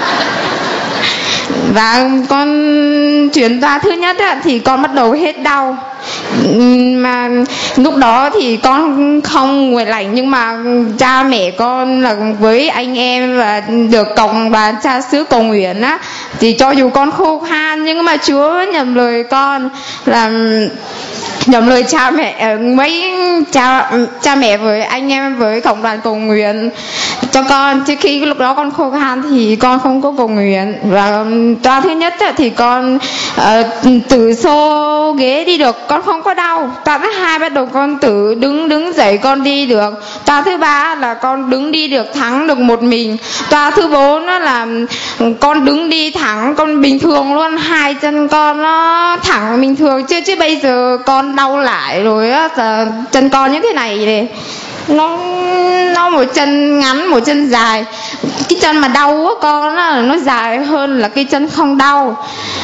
Và con chuyển toa thứ nhất á, thì con bắt đầu hết đau. Mà lúc đó thì con không nguội lạnh, nhưng mà cha mẹ con là với anh em và được cộng đoàn cha xứ cầu nguyện á, thì cho dù con khô khan nhưng mà Chúa nhầm lời con, là nhầm lời cha mẹ, mấy cha mẹ với anh em với cộng đoàn cầu nguyện cho con. Chứ khi lúc đó con khô khan thì con không có cầu nguyện. Và toa thứ nhất thì con tự xô ghế đi được, con không có đau. Toa thứ hai bắt đầu con tự đứng dậy con đi được. Toa thứ ba là con đứng đi được thẳng được một mình. Toa thứ 4 là con đứng đi thẳng, con bình thường luôn, hai chân con nó thẳng bình thường. Chứ bây giờ con đau lại rồi á, chân con như thế này này, nó một chân ngắn một chân dài. Cái chân mà đau á con á, nó dài hơn là cái chân không đau.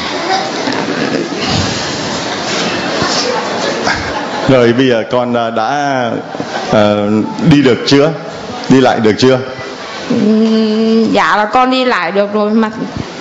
Rồi bây giờ con đã đi được chưa? Đi lại được chưa?
Dạ là con đi lại được rồi mà.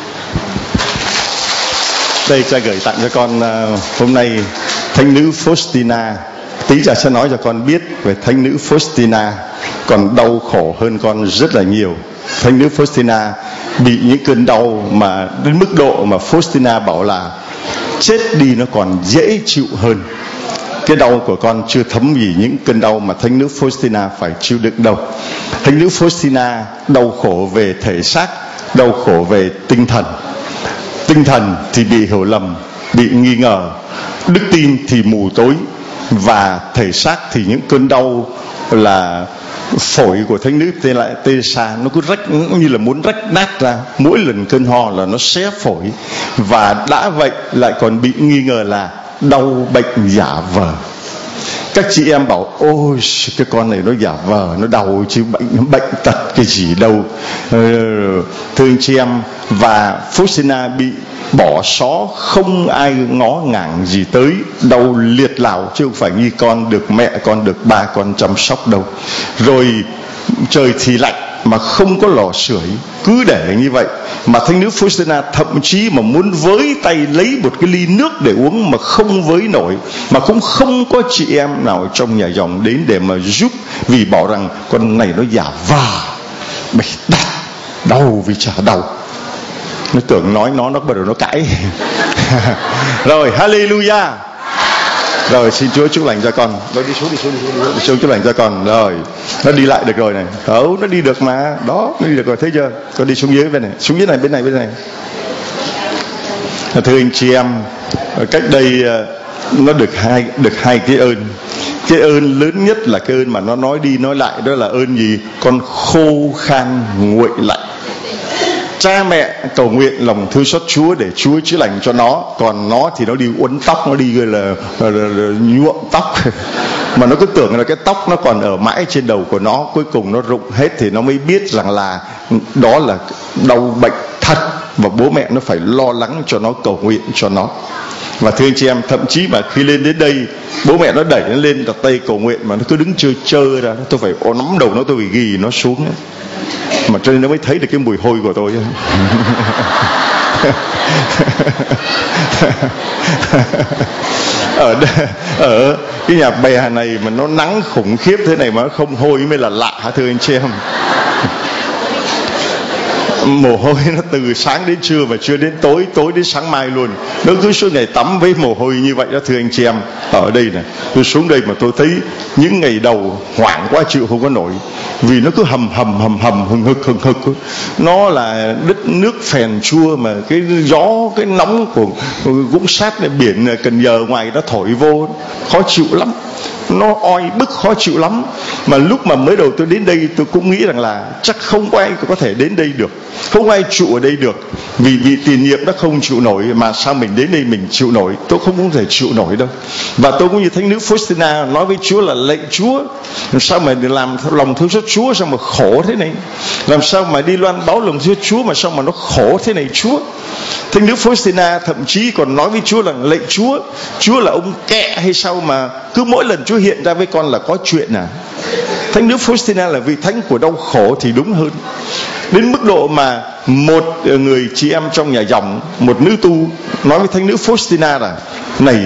Đây cha gửi tặng cho con hôm nay thánh nữ Faustina. Tí cha sẽ nói cho con biết về thánh nữ Faustina, còn đau khổ hơn con rất là nhiều. Thánh nữ Faustina bị những cơn đau mà đến mức độ mà Faustina bảo là chết đi nó còn dễ chịu hơn. Cái đau của con chưa thấm vì những cơn đau mà thánh nữ Faustina phải chịu đựng đâu. Thánh nữ Faustina đau khổ về thể xác, đau khổ về tinh thần. Tinh thần thì bị hiểu lầm, bị nghi ngờ, đức tin thì mù tối, và thể xác thì những cơn đau là phổi của thánh nữ Teresa nó cứ rách, như là muốn rách nát ra. Mỗi lần cơn ho là nó xé phổi, và đã vậy lại còn bị nghi ngờ là đau bệnh giả vờ. Các chị em bảo ôi cái con này nó giả vờ, nó đau chứ bệnh tật cái gì đâu. Thưa anh chị em, và Faustina bị bỏ xó, không ai ngó ngàng gì tới, đau liệt lào chứ không phải như con được mẹ con được ba con chăm sóc đâu. Rồi trời thì lạnh mà không có lò sưởi, cứ để như vậy mà thánh nữ Faustina thậm chí mà muốn với tay lấy một cái ly nước để uống mà không với nổi, mà cũng không có chị em nào trong nhà dòng đến để mà giúp, vì bảo rằng con này nó giả vờ, mày đau vì chả đau. Nó tưởng nói nó bắt đầu nó cãi. Rồi hallelujah. Rồi xin Chúa chúc lành cho con. Rồi đi xuống chúc lành cho con. Rồi nó đi lại được rồi này. Nó đi được mà. Đó, nó đi được rồi, thấy chưa? Con đi xuống dưới bên này, xuống dưới này, bên này. Thưa anh chị em, cách đây nó được hai cái ơn. Cái ơn lớn nhất là cái ơn mà nó nói đi nói lại, đó là ơn gì? Con khô khan nguội lạnh. Cha mẹ cầu nguyện lòng thương xót Chúa để Chúa chữa lành cho nó, còn nó thì nó đi uốn tóc, nó đi gọi là nhuộm tóc. Mà nó cứ tưởng là cái tóc nó còn ở mãi trên đầu của nó, cuối cùng nó rụng hết thì nó mới biết rằng là đó là đau bệnh thật, và bố mẹ nó phải lo lắng cho nó, cầu nguyện cho nó. Và thưa anh chị em, thậm chí mà khi lên đến đây, bố mẹ nó đẩy nó lên đặt tay cầu nguyện mà nó cứ đứng chơi ra, tôi phải nắm đầu nó, tôi phải ghì nó xuống. Mà cho nên nó mới thấy được cái mùi hôi của tôi. Ở cái nhà bè này mà nó nắng khủng khiếp thế này mà nó không hôi mới là lạ hả thưa anh chị em. Mồ hôi nó từ sáng đến trưa và trưa đến tối, tối đến sáng mai luôn. Nó cứ suốt ngày tắm với mồ hôi như vậy đó thưa anh chị em. Ở đây này, tôi xuống đây mà tôi thấy những ngày đầu hoảng quá chịu không có nổi, vì nó cứ hầm hừng hực. Nó là đất nước phèn chua, mà cái gió, cái nóng của Vũng Sát biển Cần Giờ ngoài nó thổi vô, khó chịu lắm. Nó oi bức khó chịu lắm. Mà lúc mà mới đầu tôi đến đây, tôi cũng nghĩ rằng là chắc không có ai có thể đến đây được, không ai trụ ở đây được, vì tiền nhiệm nó không chịu nổi. Mà sao mình đến đây mình chịu nổi? Tôi không thể chịu nổi đâu. Và tôi cũng như thánh nữ Faustina nói với Chúa là lạy Chúa, làm sao mà làm lòng thương xót Chúa sao mà khổ thế này, làm sao mà đi loan báo lòng thương Chúa mà sao mà nó khổ thế này Chúa. Thánh nữ Faustina thậm chí còn nói với Chúa là lạy Chúa, Chúa là ông kẹ hay sao mà cứ mỗi lần Chúa hiện ra với con là có chuyện à? Thánh nữ Faustina là vị thánh của đau khổ thì đúng hơn. Đến mức độ mà một người chị em trong nhà dòng, một nữ tu nói với thánh nữ Faustina là: này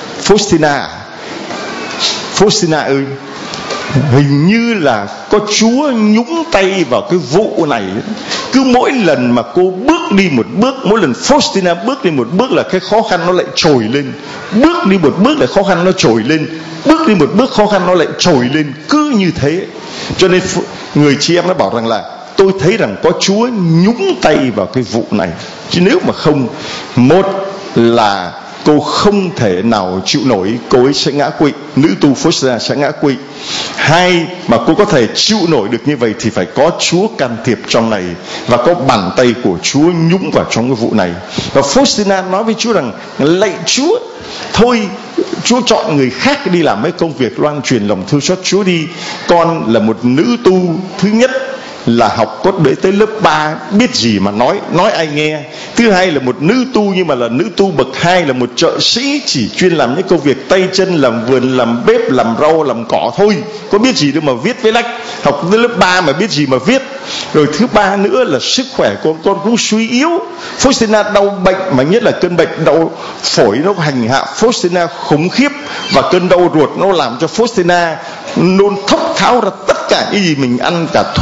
Faustina ơi, hình như là có Chúa nhúng tay vào cái vụ này. Cứ mỗi lần mà cô bước đi một bước, mỗi lần Faustina bước đi một bước là cái khó khăn nó lại trồi lên. Bước đi một bước là khó khăn nó trồi lên, bước đi một bước khó khăn nó lại trồi lên, cứ như thế. Cho nên người chị em nó bảo rằng là tôi thấy rằng có Chúa nhúng tay vào cái vụ này. Chứ nếu mà không, một là cô không thể nào chịu nổi, cô ấy sẽ ngã quỵ, nữ tu Faustina sẽ ngã quỵ. Hai, mà cô có thể chịu nổi được như vậy thì phải có Chúa can thiệp trong này, và có bàn tay của Chúa nhúng vào trong cái vụ này. Và Faustina nói với Chúa rằng: lạy Chúa, thôi Chúa chọn người khác đi làm mấy công việc loan truyền lòng thương xót Chúa đi. Con là một nữ tu, thứ nhất là học có đến tới lớp 3, biết gì mà nói ai nghe. Thứ hai là một nữ tu, nhưng mà là nữ tu bậc 2, là một trợ sĩ, chỉ chuyên làm những công việc tay chân, làm vườn, làm bếp, làm rau, làm cỏ thôi, có biết gì đâu mà viết với lách. Học tới lớp 3 mà biết gì mà viết. Rồi thứ ba nữa là sức khỏe của con cũng suy yếu. Faustina đau bệnh, mà nhất là cơn bệnh đau phổi nó hành hạ Faustina khủng khiếp, và cơn đau ruột nó làm cho Faustina nôn thốc tháo ra tất cả cái gì mình ăn, cả thuốc tất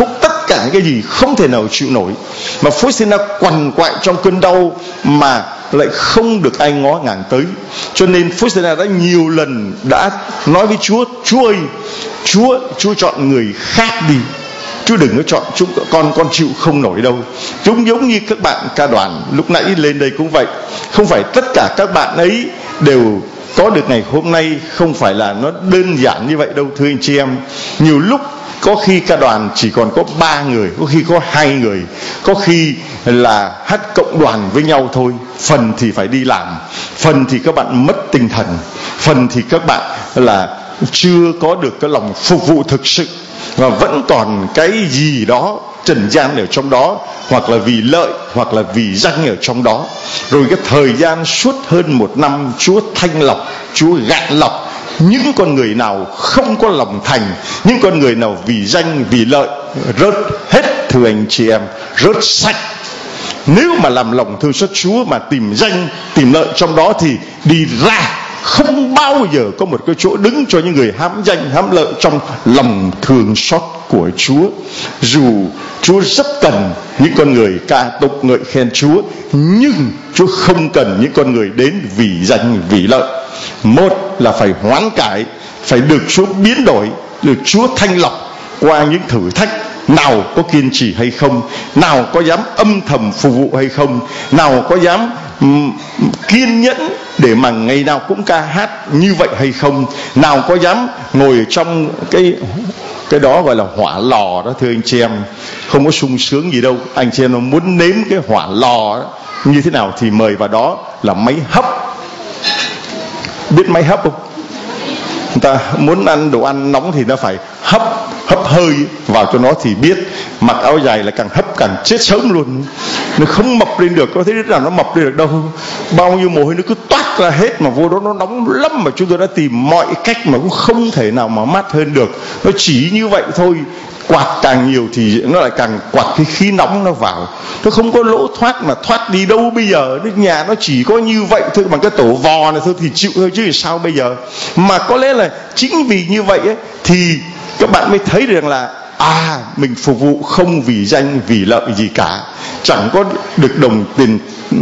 tất cả những cái gì không thể nào chịu nổi, mà Faustina quằn quại trong cơn đau mà lại không được ai ngó ngàng tới. Cho nên Faustina đã nhiều lần đã nói với Chúa: Chúa ơi, Chúa chọn người khác đi, Chúa đừng có chọn chúng con chịu không nổi đâu. Chúng giống như các bạn ca đoàn lúc nãy lên đây cũng vậy, không phải tất cả các bạn ấy đều có được ngày hôm nay, không phải là nó đơn giản như vậy đâu thưa anh chị em. Nhiều lúc có khi ca đoàn chỉ còn có 3 người, có khi có 2 người, có khi là hát cộng đoàn với nhau thôi. Phần thì phải đi làm, phần thì các bạn mất tinh thần, phần thì các bạn là chưa có được cái lòng phục vụ thực sự, và vẫn còn cái gì đó trần gian ở trong đó, hoặc là vì lợi, hoặc là vì danh ở trong đó. Rồi cái thời gian suốt hơn 1 năm, Chúa thanh lọc, Chúa gạn lọc những con người nào không có lòng thành, những con người nào vì danh, vì lợi, rớt hết thưa anh chị em, rớt sạch. Nếu mà làm lòng thương xót Chúa mà tìm danh, tìm lợi trong đó thì đi ra không bao giờ có một cái chỗ đứng cho những người hám danh, hám lợi trong lòng thương xót của Chúa. Dù Chúa rất cần những con người ca tụng ngợi khen Chúa, nhưng Chúa không cần những con người đến vì danh, vì lợi. Một là phải hoán cải, phải được Chúa biến đổi, được Chúa thanh lọc qua những thử thách. Nào có kiên trì hay không, nào có dám âm thầm phục vụ hay không, nào có dám kiên nhẫn để mà ngày nào cũng ca hát như vậy hay không, nào có dám ngồi trong cái đó gọi là hỏa lò đó thưa anh chị em. Không có sung sướng gì đâu. Anh chị em muốn nếm cái hỏa lò đó như thế nào thì mời vào đó là máy hấp. Biết máy hấp không? Người ta muốn ăn đồ ăn nóng thì nó phải hấp hơi vào cho nó thì biết. Mặc áo dài là càng hấp càng chết sớm luôn, nó không mập lên được. Có thấy nào nó mập lên được đâu, bao nhiêu mồ hôi nó cứ toát ra hết, mà vô đó nó nóng lắm. Mà chúng tôi đã tìm mọi cách mà cũng không thể nào mà mát hơn được. Nó chỉ như vậy thôi. Quạt càng nhiều thì nó lại càng quạt cái khí nóng nó vào, nó không có lỗ thoát, mà thoát đi đâu bây giờ. Nhà nó chỉ có như vậy thôi, bằng cái tổ vò này thôi thì chịu thôi chứ sao bây giờ. Mà có lẽ là chính vì như vậy ấy, thì các bạn mới thấy rằng là mình phục vụ không vì danh, vì lợi gì cả, chẳng có được đồng tiền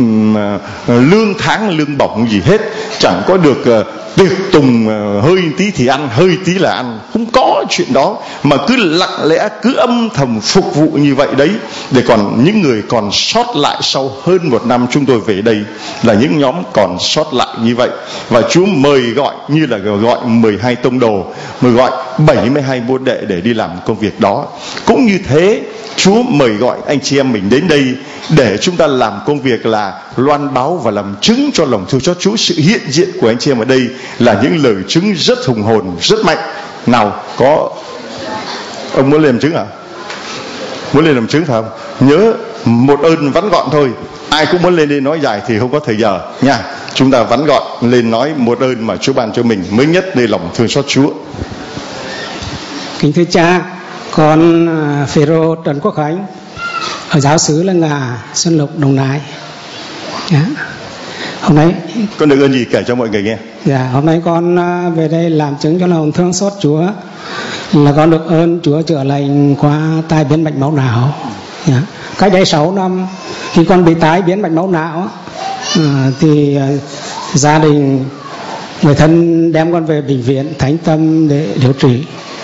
lương tháng, lương bổng gì hết, chẳng có được tiệc tùng hơi tí thì ăn, hơi tí là ăn, không có chuyện đó. Mà cứ lặng lẽ, cứ âm thầm phục vụ như vậy đấy. Để còn những người còn sót lại sau hơn 1 năm chúng tôi về đây là những nhóm còn sót lại như vậy. Và Chúa mời gọi như là gọi 12 tông đồ, mời gọi 72 môn đệ để đi làm công việc đó. Cũng như thế, Chúa mời gọi anh chị em mình đến đây để chúng ta làm công việc là loan báo và làm chứng cho lòng thương xót Chúa. Sự hiện diện của anh chị em ở đây là những lời chứng rất hùng hồn, rất mạnh. Nào, có ông muốn lên làm chứng à? Muốn lên làm chứng phải không? Nhớ một ơn vắn gọn thôi. Ai cũng muốn lên đây nói dài thì không có thời giờ nha. Chúng ta vắn gọn lên nói một ơn mà Chúa ban cho mình mới nhất đây, lòng thương xót Chúa.
Kính thưa cha, con Phêrô Trần Quốc Khánh, ở giáo xứ Lăng Ngà, Xuân Lộc, Đồng Nai. Hôm nay
con được ơn gì kể cho mọi người nghe.
Hôm nay con về đây làm chứng cho lòng thương xót Chúa, là con được ơn Chúa chữa lành qua tai biến mạch máu não. Cách đây 6 năm khi con bị tai biến mạch máu não thì gia đình, người thân đem con về bệnh viện Thánh Tâm để điều trị.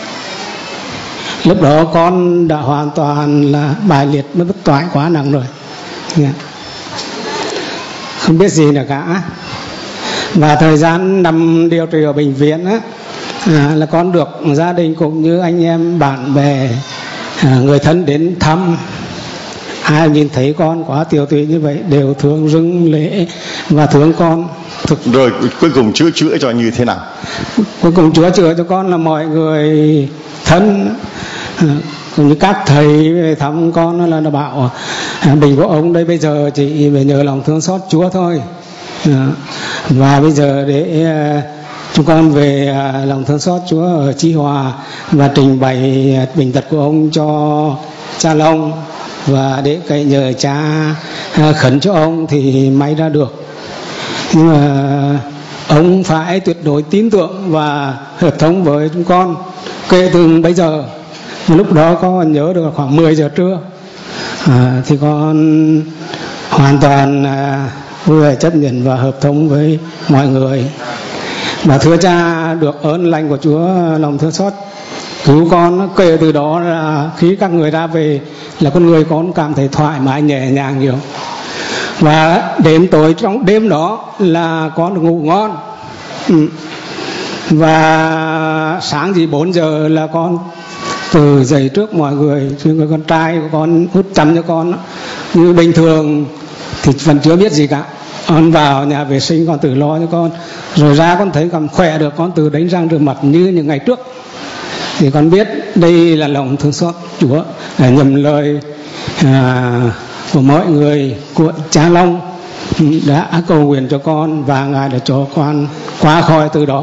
Lúc đó con đã hoàn toàn là bài liệt, nó bất toại quá nặng rồi, không biết gì nữa cả. Và thời gian nằm điều trị ở bệnh viện á, là con được gia đình cũng như anh em bạn bè, người thân đến thăm. Ai nhìn thấy con quá tiều tụy như vậy đều thương rưng lễ và thương con.
Rồi cuối cùng Chúa chữa cho như thế nào?
Cuối cùng Chúa chữa cho con là mọi người thân cũng như các thầy về thăm con là nó bảo bệnh của ông đây bây giờ chỉ về nhờ lòng thương xót Chúa thôi. Và bây giờ để chúng con về lòng thương xót Chúa ở Chí Hòa và trình bày bệnh tật của ông cho cha Long, và để cậy nhờ cha khẩn cho ông thì may ra được. Nhưng mà ông phải tuyệt đối tin tưởng và hợp thống với chúng con. Kể từ bây giờ Lúc đó con nhớ được khoảng 10 giờ trưa. Thì con hoàn toàn vui vẻ chấp nhận và hợp thông với mọi người. Và thưa Cha, được ơn lành của Chúa lòng thương xót cứu con. Kể từ đó là khi các người ra về là con người con cảm thấy thoải mái nhẹ nhàng nhiều. Và đêm tối trong đêm đó là con được ngủ ngon. Và sáng chỉ 4 giờ là con từ dậy trước mọi người. Người con trai của con hút chăm cho con. Như bình thường thì vẫn chưa biết gì cả. Con vào nhà vệ sinh con tự lo cho con. Rồi ra con thấy con khỏe được, con tự đánh răng rửa mặt như những ngày trước. Thì con biết đây là lòng thương xót Chúa, nhầm lời của mọi người, của Cha Long đã cầu nguyện cho con và Ngài đã cho con qua khỏi từ đó.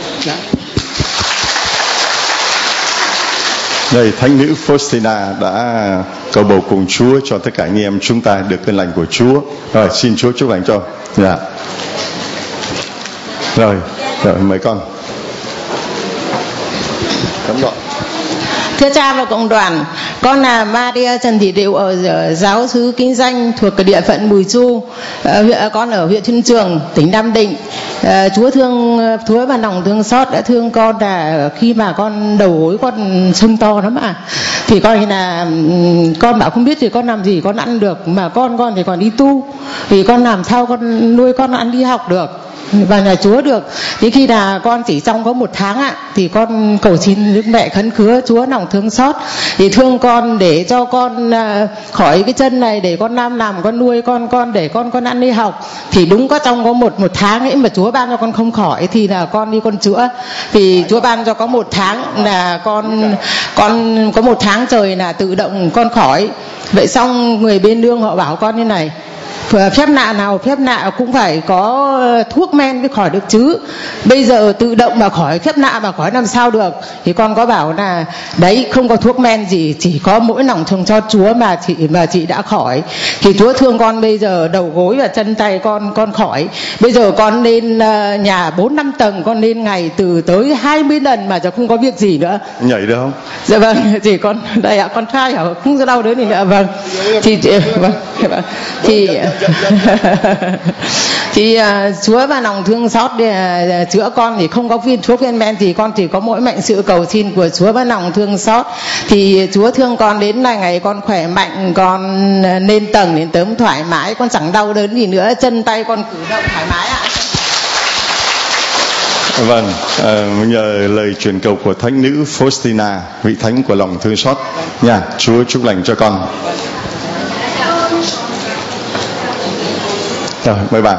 Đây, Thánh nữ Faustina đã cầu bầu cùng Chúa cho tất cả anh em chúng ta được ơn lành của Chúa. Rồi, xin Chúa chúc lành cho. Dạ. Rồi, mời con. Cảm ơn.
Thưa Cha và cộng đoàn, con là Maria Trần Thị Điệu ở giáo xứ Kinh Doanh thuộc cái địa phận Bùi Chu. Con ở huyện Thiên Trường, tỉnh Nam Định. Chúa thương, Chúa và lòng thương xót đã thương con là khi mà con đầu gối con sưng to lắm ạ. Thì coi như là con bảo không biết thì con làm gì con ăn được, mà con thì còn đi tu. Vì con làm sao con nuôi con ăn đi học được và nhà Chúa được. Thì khi là con chỉ trong có 1 tháng ạ, thì con cầu xin Đức Mẹ khấn khứa Chúa lòng thương xót thì thương con để cho con khỏi cái chân này, để con làm con nuôi con để con ăn đi học. Thì đúng có trong có một tháng ấy mà Chúa ban cho con không khỏi thì là con đi con chữa. Thì Chúa ban cho có 1 tháng là con có 1 tháng trời là tự động con khỏi. Vậy xong người bên lương họ bảo con như này: phép nạ cũng phải có thuốc men mới khỏi được chứ. Bây giờ tự động mà khỏi, phép nạ mà khỏi làm sao được. Thì con có bảo là đấy, không có thuốc men gì, chỉ có mỗi lòng thương cho Chúa mà chị đã khỏi. Thì Chúa thương con bây giờ đầu gối và chân tay con khỏi. Bây giờ con lên nhà 4-5 tầng, con lên ngày từ tới 20 lần mà không có việc gì nữa.
Nhảy được không?
Dạ vâng, chỉ con đây ạ, con trai hả? Không có đau đớn gì nữa. Vâng. Thì Chúa và lòng thương xót để chữa con thì không có viên thuốc viên men gì, con chỉ có mỗi mệnh sự cầu xin của Chúa và lòng thương xót. Thì Chúa thương con đến là ngày con khỏe mạnh, con lên tầng đến tớm thoải mái, con chẳng đau đớn gì nữa, chân tay con cử động thoải mái ạ.
Vâng, nhờ lời truyền cầu của Thánh nữ Faustina, vị thánh của lòng thương xót nha, Chúa chúc lành cho con. Rồi, mời bà.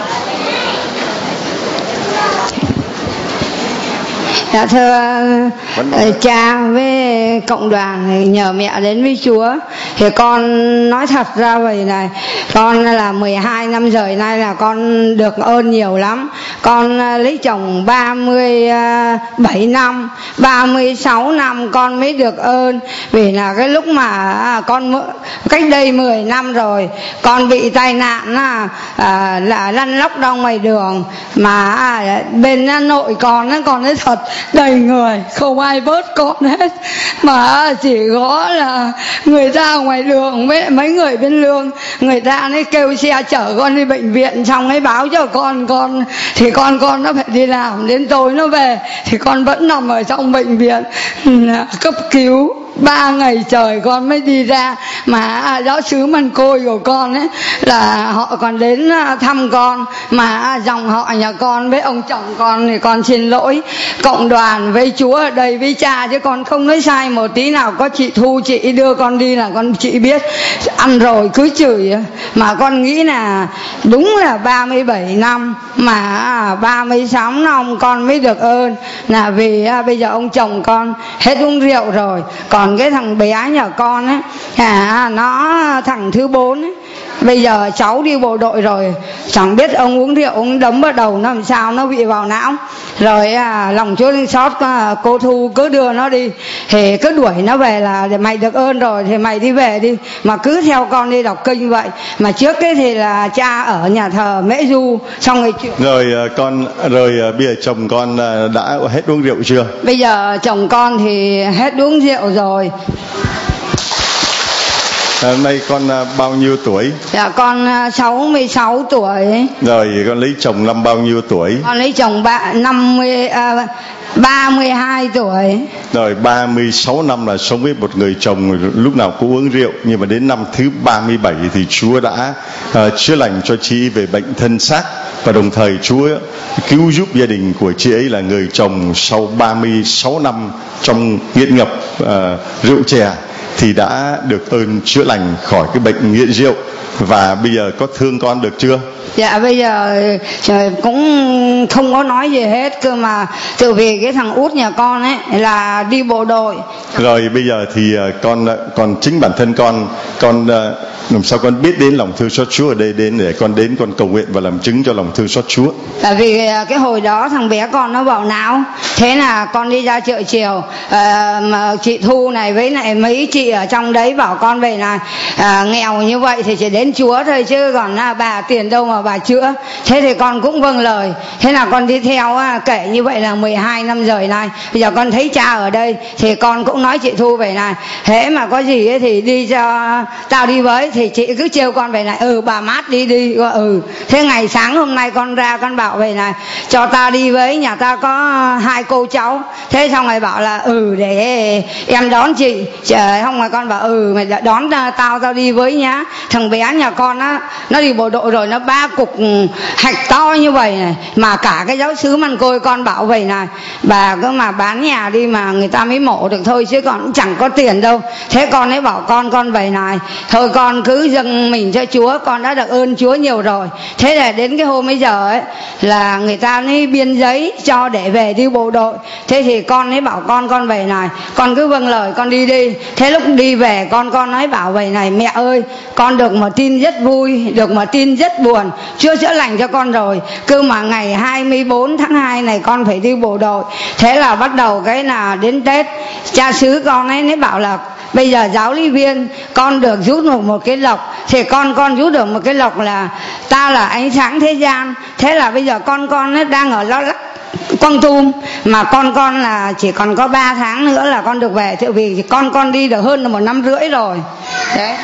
Dạ thưa Cha với cộng đoàn, nhờ mẹ đến với Chúa thì con nói thật ra vậy này, con là 12 năm rồi nay là con được ơn nhiều lắm. Con lấy chồng 37 năm, 36 năm con mới được ơn. Vì là cái lúc mà con cách đây 10 năm rồi con bị tai nạn là lăn lóc đau ngoài đường, mà bên nội con ấy thật đầy người, không ai vớt con hết, mà chỉ có là người ta ở ngoài đường với mấy người bên lương, người ta ấy kêu xe chở con đi bệnh viện, xong ấy báo cho con thì con nó phải đi làm, đến tối nó về thì con vẫn nằm ở trong bệnh viện cấp cứu 3 ngày trời con mới đi ra. Mà giáo xứ Mân Côi của con ấy là họ còn đến thăm con, mà dòng họ nhà con với ông chồng con thì con xin lỗi cộng đoàn với Chúa ở đây với Cha, chứ con không nói sai một tí nào. Có chị Thu chị đưa con đi là chị biết, ăn rồi cứ chửi. Mà con nghĩ là đúng là 37 năm mà 36 năm con mới được ơn, là vì bây giờ ông chồng con hết uống rượu rồi. Còn cái thằng bé nhà con ấy, nó thằng thứ 4 ấy, bây giờ cháu đi bộ đội rồi, chẳng biết ông uống rượu ông đấm vào đầu nó làm sao, nó bị vào não rồi. Lòng Chúa thương xót, cô Thu cứ đưa nó đi thì cứ đuổi nó về là mày được ơn rồi thì mày đi về đi, mà cứ theo con đi đọc kinh vậy. Mà trước cái thì là cha ở nhà thờ Mễ Du, xong rồi
bây giờ chồng con đã hết uống rượu chưa?
Bây giờ chồng con thì hết uống rượu rồi.
Nay con bao nhiêu tuổi?
Dạ con 66 tuổi.
Rồi con lấy chồng năm bao nhiêu tuổi?
Con lấy chồng 32 tuổi.
Rồi 36 năm là sống với một người chồng lúc nào cũng uống rượu, nhưng mà đến năm thứ 37 thì Chúa đã chữa lành cho chị về bệnh thân xác, và đồng thời Chúa cứu giúp gia đình của chị ấy là người chồng sau 36 năm trong nghiện ngập rượu chè thì đã được ơn chữa lành khỏi cái bệnh nghiện rượu. Và bây giờ có thương con được chưa?
Dạ bây giờ cũng không có nói gì hết cơ, mà tự vì cái thằng út nhà con ấy là đi bộ đội.
Rồi bây giờ thì còn chính bản thân con làm sao con biết đến lòng thương xót Chúa ở đây, đến để con đến con cầu nguyện và làm chứng cho lòng thương xót Chúa?
Tại vì cái hồi đó thằng bé con nó vào não, thế là con đi ra chợ chiều, mà chị Thu này với lại mấy chị ở trong đấy bảo con về là nghèo như vậy thì chỉ đến Chúa thôi chứ còn bà tiền đâu mà bà chữa. Thế thì con cũng vâng lời, thế là con đi theo kể như vậy là 12 năm rồi này. Bây giờ con thấy cha ở đây thì con cũng nói chị Thu về này, hễ mà có gì ấy thì đi cho tao đi với, thì chị cứ trêu con về này, bà mát đi. Thế ngày sáng hôm nay con ra con bảo về này cho tao đi với, nhà tao có 2 cô cháu. Thế xong rồi bảo là để em đón chị. Xong rồi con bảo mày đón tao đi với nhá. Thằng bé nhà con á, nó đi bộ đội rồi, nó 3 cục hạch to như vậy này, mà cả cái giáo xứ Măn Côi con bảo vậy này, bà cứ mà bán nhà đi mà người ta mới mổ được thôi chứ còn cũng chẳng có tiền đâu. Thế con ấy bảo con vậy này, thôi con cứ dâng mình cho Chúa, con đã được ơn Chúa nhiều rồi. Thế là đến cái hôm bây giờ ấy là người ta mới biên giấy cho để về đi bộ đội. Thế thì con ấy bảo con về này, con cứ vâng lời con đi. Thế lúc đi về con nói bảo vậy này, mẹ ơi con được một tin rất vui, được một tin rất buồn, Chúa chữa lành cho con rồi. Cứ mà ngày 24 tháng 2 này con phải đi bộ đội. Thế là bắt đầu cái là đến Tết, cha xứ con ấy nó bảo là bây giờ giáo lý viên con được rút một cái lộc, thì con rút được một cái lộc là ta là ánh sáng thế gian. Thế là bây giờ con nó đang ở Lo Lắc Quang Tum, mà con là chỉ còn có 3 tháng nữa là con được về, tự vì con đi được hơn là 1 năm rưỡi rồi. Đấy.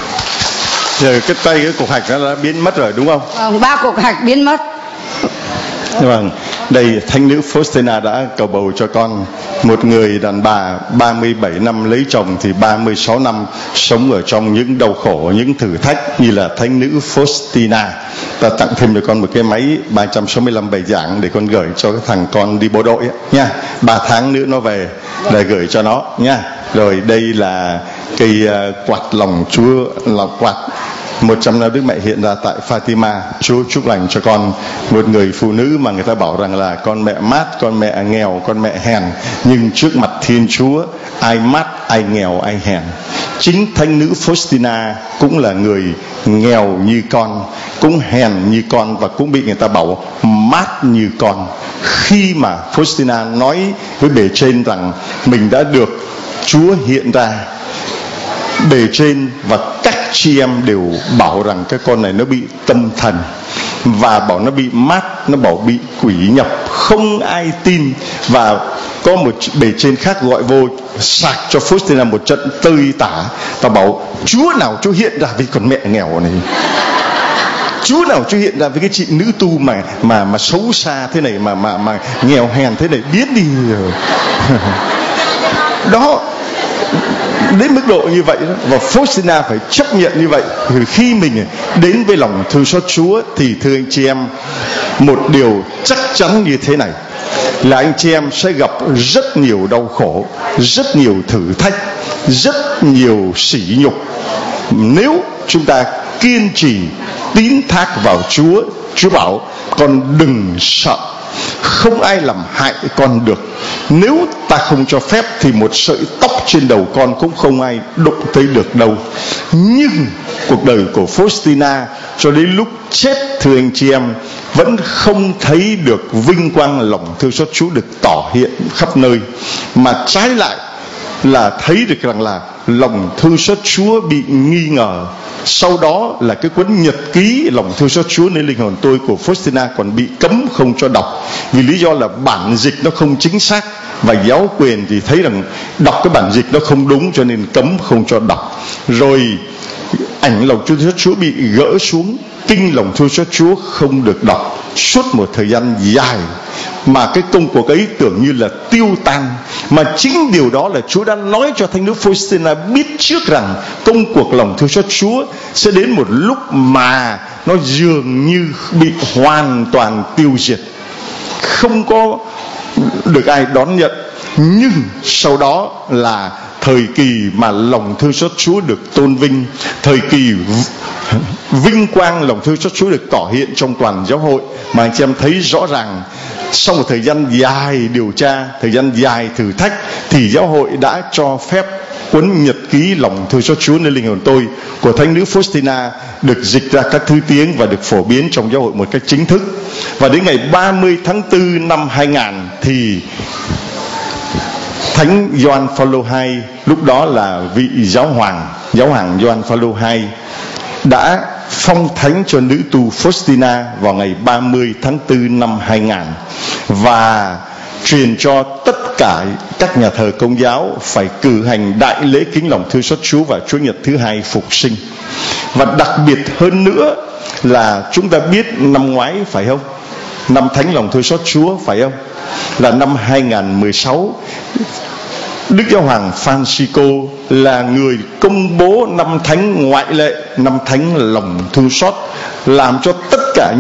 Giờ cái cục hạch nó đã biến mất rồi đúng không?
Vâng, 3 cục hạch biến mất.
Vâng, đây thánh nữ Faustina đã cầu bầu cho con, một người đàn bà 37 năm lấy chồng thì 36 năm sống ở trong những đau khổ, những thử thách như là thánh nữ Faustina. Ta tặng thêm cho con một cái máy 365 bài giảng để con gửi cho cái thằng con đi bộ đội ấy, nha. 3 tháng nữa nó về để gửi cho nó nha. Rồi đây là cây quạt lòng Chúa, là quạt 100 năm Đức Mẹ hiện ra tại Fatima. Chúa chúc lành cho con, một người phụ nữ mà người ta bảo rằng là con mẹ mát, con mẹ nghèo, con mẹ hèn, nhưng trước mặt Thiên Chúa ai mát, ai nghèo, ai hèn. Chính thánh nữ Faustina cũng là người nghèo như con, cũng hèn như con, và cũng bị người ta bảo mát như con. Khi mà Faustina nói với bề trên rằng mình đã được Chúa hiện ra, bề trên và các chị em đều bảo rằng cái con này nó bị tâm thần, và bảo nó bị mát, nó bảo bị quỷ nhập, không ai tin. Và có một bề trên khác gọi vô sạc cho Faustina một trận tơi tả, và bảo Chúa nào Chúa hiện ra với con mẹ nghèo này, Chúa nào Chúa hiện ra với cái chị nữ tu mà xấu xa thế này, mà nghèo hèn thế này, biến đi rồi. Đó, đến mức độ như vậy đó. Và Faustina phải chấp nhận như vậy. Khi mình đến với lòng thương xót Chúa thì thưa anh chị em, một điều chắc chắn như thế này là anh chị em sẽ gặp rất nhiều đau khổ, rất nhiều thử thách, rất nhiều sỉ nhục. Nếu chúng ta kiên trì tín thác vào Chúa, Chúa bảo con đừng sợ, không ai làm hại con được. Nếu ta không cho phép thì một sợi tóc trên đầu con cũng không ai đụng tới được đâu. Nhưng cuộc đời của Faustina cho đến lúc chết, thưa anh chị em, vẫn không thấy được vinh quang lòng thương xót Chúa được tỏ hiện khắp nơi, mà trái lại là thấy được rằng là lòng thương xót Chúa bị nghi ngờ. Sau đó là cái cuốn nhật ký lòng thương xót Chúa nơi linh hồn tôi của Faustina còn bị cấm không cho đọc, vì lý do là bản dịch nó không chính xác, và giáo quyền thì thấy rằng đọc cái bản dịch nó không đúng, cho nên cấm không cho đọc. Rồi ảnh lòng thương xót Chúa bị gỡ xuống, kinh lòng thương xót Chúa không được đọc suốt một thời gian dài, mà cái công cuộc ấy tưởng như là tiêu tan. Mà chính điều đó là Chúa đã nói cho thánh nữ Faustina biết trước rằng công cuộc lòng thương xót Chúa sẽ đến một lúc mà nó dường như bị hoàn toàn tiêu diệt, không có được ai đón nhận. Nhưng sau đó là thời kỳ mà lòng thương xót Chúa được tôn vinh, thời kỳ vinh quang lòng thương xót Chúa được tỏ hiện trong toàn giáo hội. Mà anh chị em thấy rõ ràng, sau một thời gian dài điều tra, thời gian dài thử thách, thì giáo hội đã cho phép cuốn nhật ký lòng thương xót Chúa nơi linh hồn tôi của thánh nữ Faustina được dịch ra các thứ tiếng và được phổ biến trong giáo hội một cách chính thức. Và đến ngày 30 tháng 4 năm 2000 thì Thánh Gioan Phaolô II, lúc đó là vị giáo hoàng Gioan Phaolô II, đã phong thánh cho nữ tu Faustina vào ngày 30 tháng 4 năm 2000 và truyền cho tất cả các nhà thờ Công giáo phải cử hành đại lễ kính lòng thương xót Chúa vào Chủ nhật thứ hai phục sinh. Và đặc biệt hơn nữa là chúng ta biết năm ngoái, phải không, năm thánh lòng thương xót Chúa, phải không, là năm 2016, Đức Giáo hoàng Francisco là người công bố năm thánh ngoại lệ, năm thánh lòng thương xót, làm cho tất cả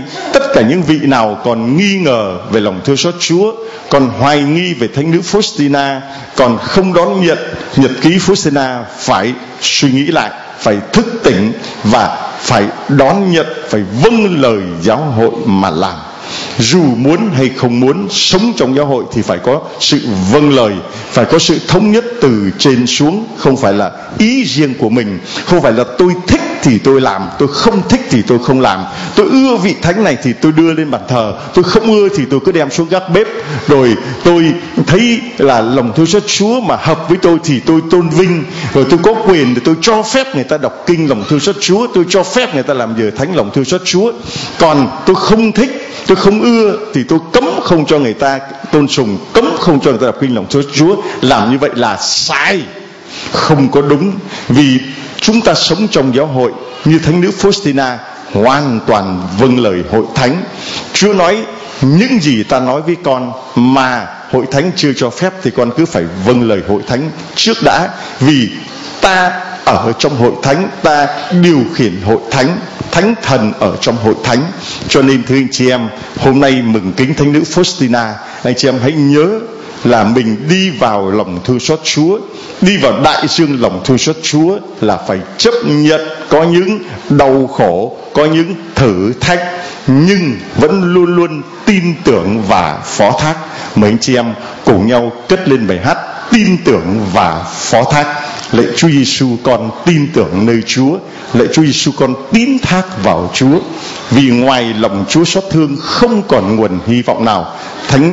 những vị nào còn nghi ngờ về lòng thương xót Chúa, còn hoài nghi về thánh nữ Faustina, còn không đón nhận nhật ký Faustina, phải suy nghĩ lại, phải thức tỉnh và phải đón nhận, phải vâng lời giáo hội mà làm. Dù muốn hay không muốn, sống trong giáo hội thì phải có sự vâng lời, phải có sự thống nhất từ trên xuống, không phải là ý riêng của mình, không phải là tôi thích thì tôi làm, tôi không thích thì tôi không làm, tôi ưa vị thánh này thì tôi đưa lên bàn thờ, tôi không ưa thì tôi cứ đem xuống gác bếp, rồi tôi thấy là lòng thương xót Chúa mà hợp với tôi thì tôi tôn vinh, rồi tôi có quyền để tôi cho phép người ta đọc kinh lòng thương xót Chúa, tôi cho phép người ta làm giờ thánh lòng thương xót Chúa. Còn tôi không thích, tôi không ưa thì tôi cấm không cho người ta tôn sùng, cấm không cho người ta đọc kinh lòng thương xót Chúa. Làm như vậy là sai, không có đúng. Vì chúng ta sống trong giáo hội như thánh nữ Faustina, hoàn toàn vâng lời hội thánh. Chúa nói những gì ta nói với con mà hội thánh chưa cho phép thì con cứ phải vâng lời hội thánh trước đã. Vì ta ở trong hội thánh, ta điều khiển hội thánh, thánh thần ở trong hội thánh. Cho nên thưa anh chị em, hôm nay mừng kính thánh nữ Faustina, anh chị em hãy nhớ là mình đi vào lòng thương xót Chúa, đi vào đại dương lòng thương xót Chúa là phải chấp nhận có những đau khổ, có những thử thách, nhưng vẫn luôn luôn tin tưởng và phó thác. Mời anh chị em cùng nhau cất lên bài hát tin tưởng và phó thác. Lạy Chúa Giêsu, con tin tưởng nơi Chúa. Lạy Chúa Giêsu, con tín thác vào Chúa. Vì ngoài lòng Chúa xót thương không còn nguồn hy vọng nào. Thánh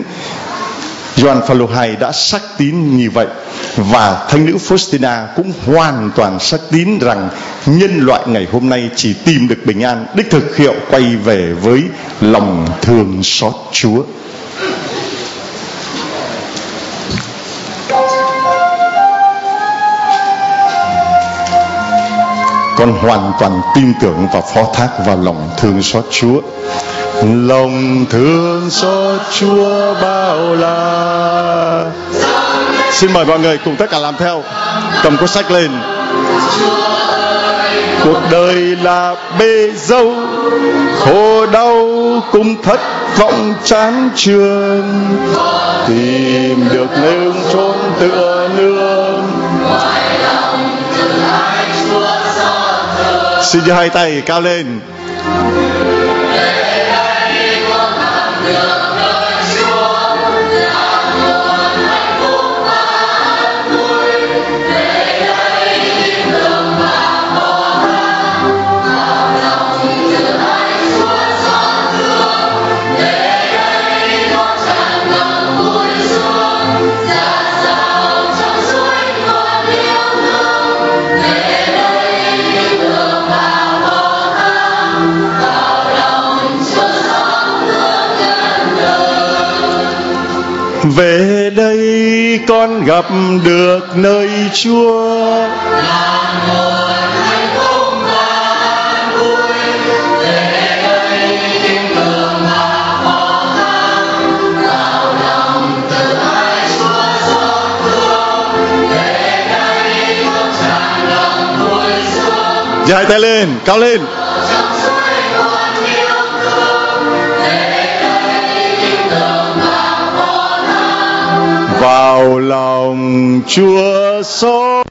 Gioan Phaolô II đã xác tín như vậy, và thánh nữ Faustina cũng hoàn toàn xác tín rằng nhân loại ngày hôm nay chỉ tìm được bình an đích thực hiệu quay về với lòng thương xót Chúa. Con hoàn toàn tin tưởng và phó thác vào lòng thương xót Chúa. Lòng thương xót Chúa bao la. Xin mời mọi người cùng tất cả làm theo, cầm cuốn sách lên. Cuộc đời là bể dâu, khổ đau cùng thất vọng chán chường, tìm được nơi chốn tựa nương. Xin cho hai tay cao lên. Về đây con gặp được nơi Chúa. Giơ hai tay lên, cao lên. Vào lòng Chúa xót.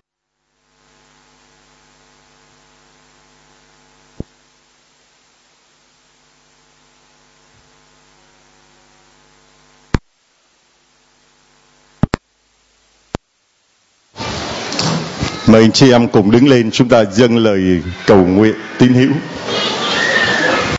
Mời anh chị em cùng đứng lên, chúng ta dâng lời cầu nguyện tín hữu.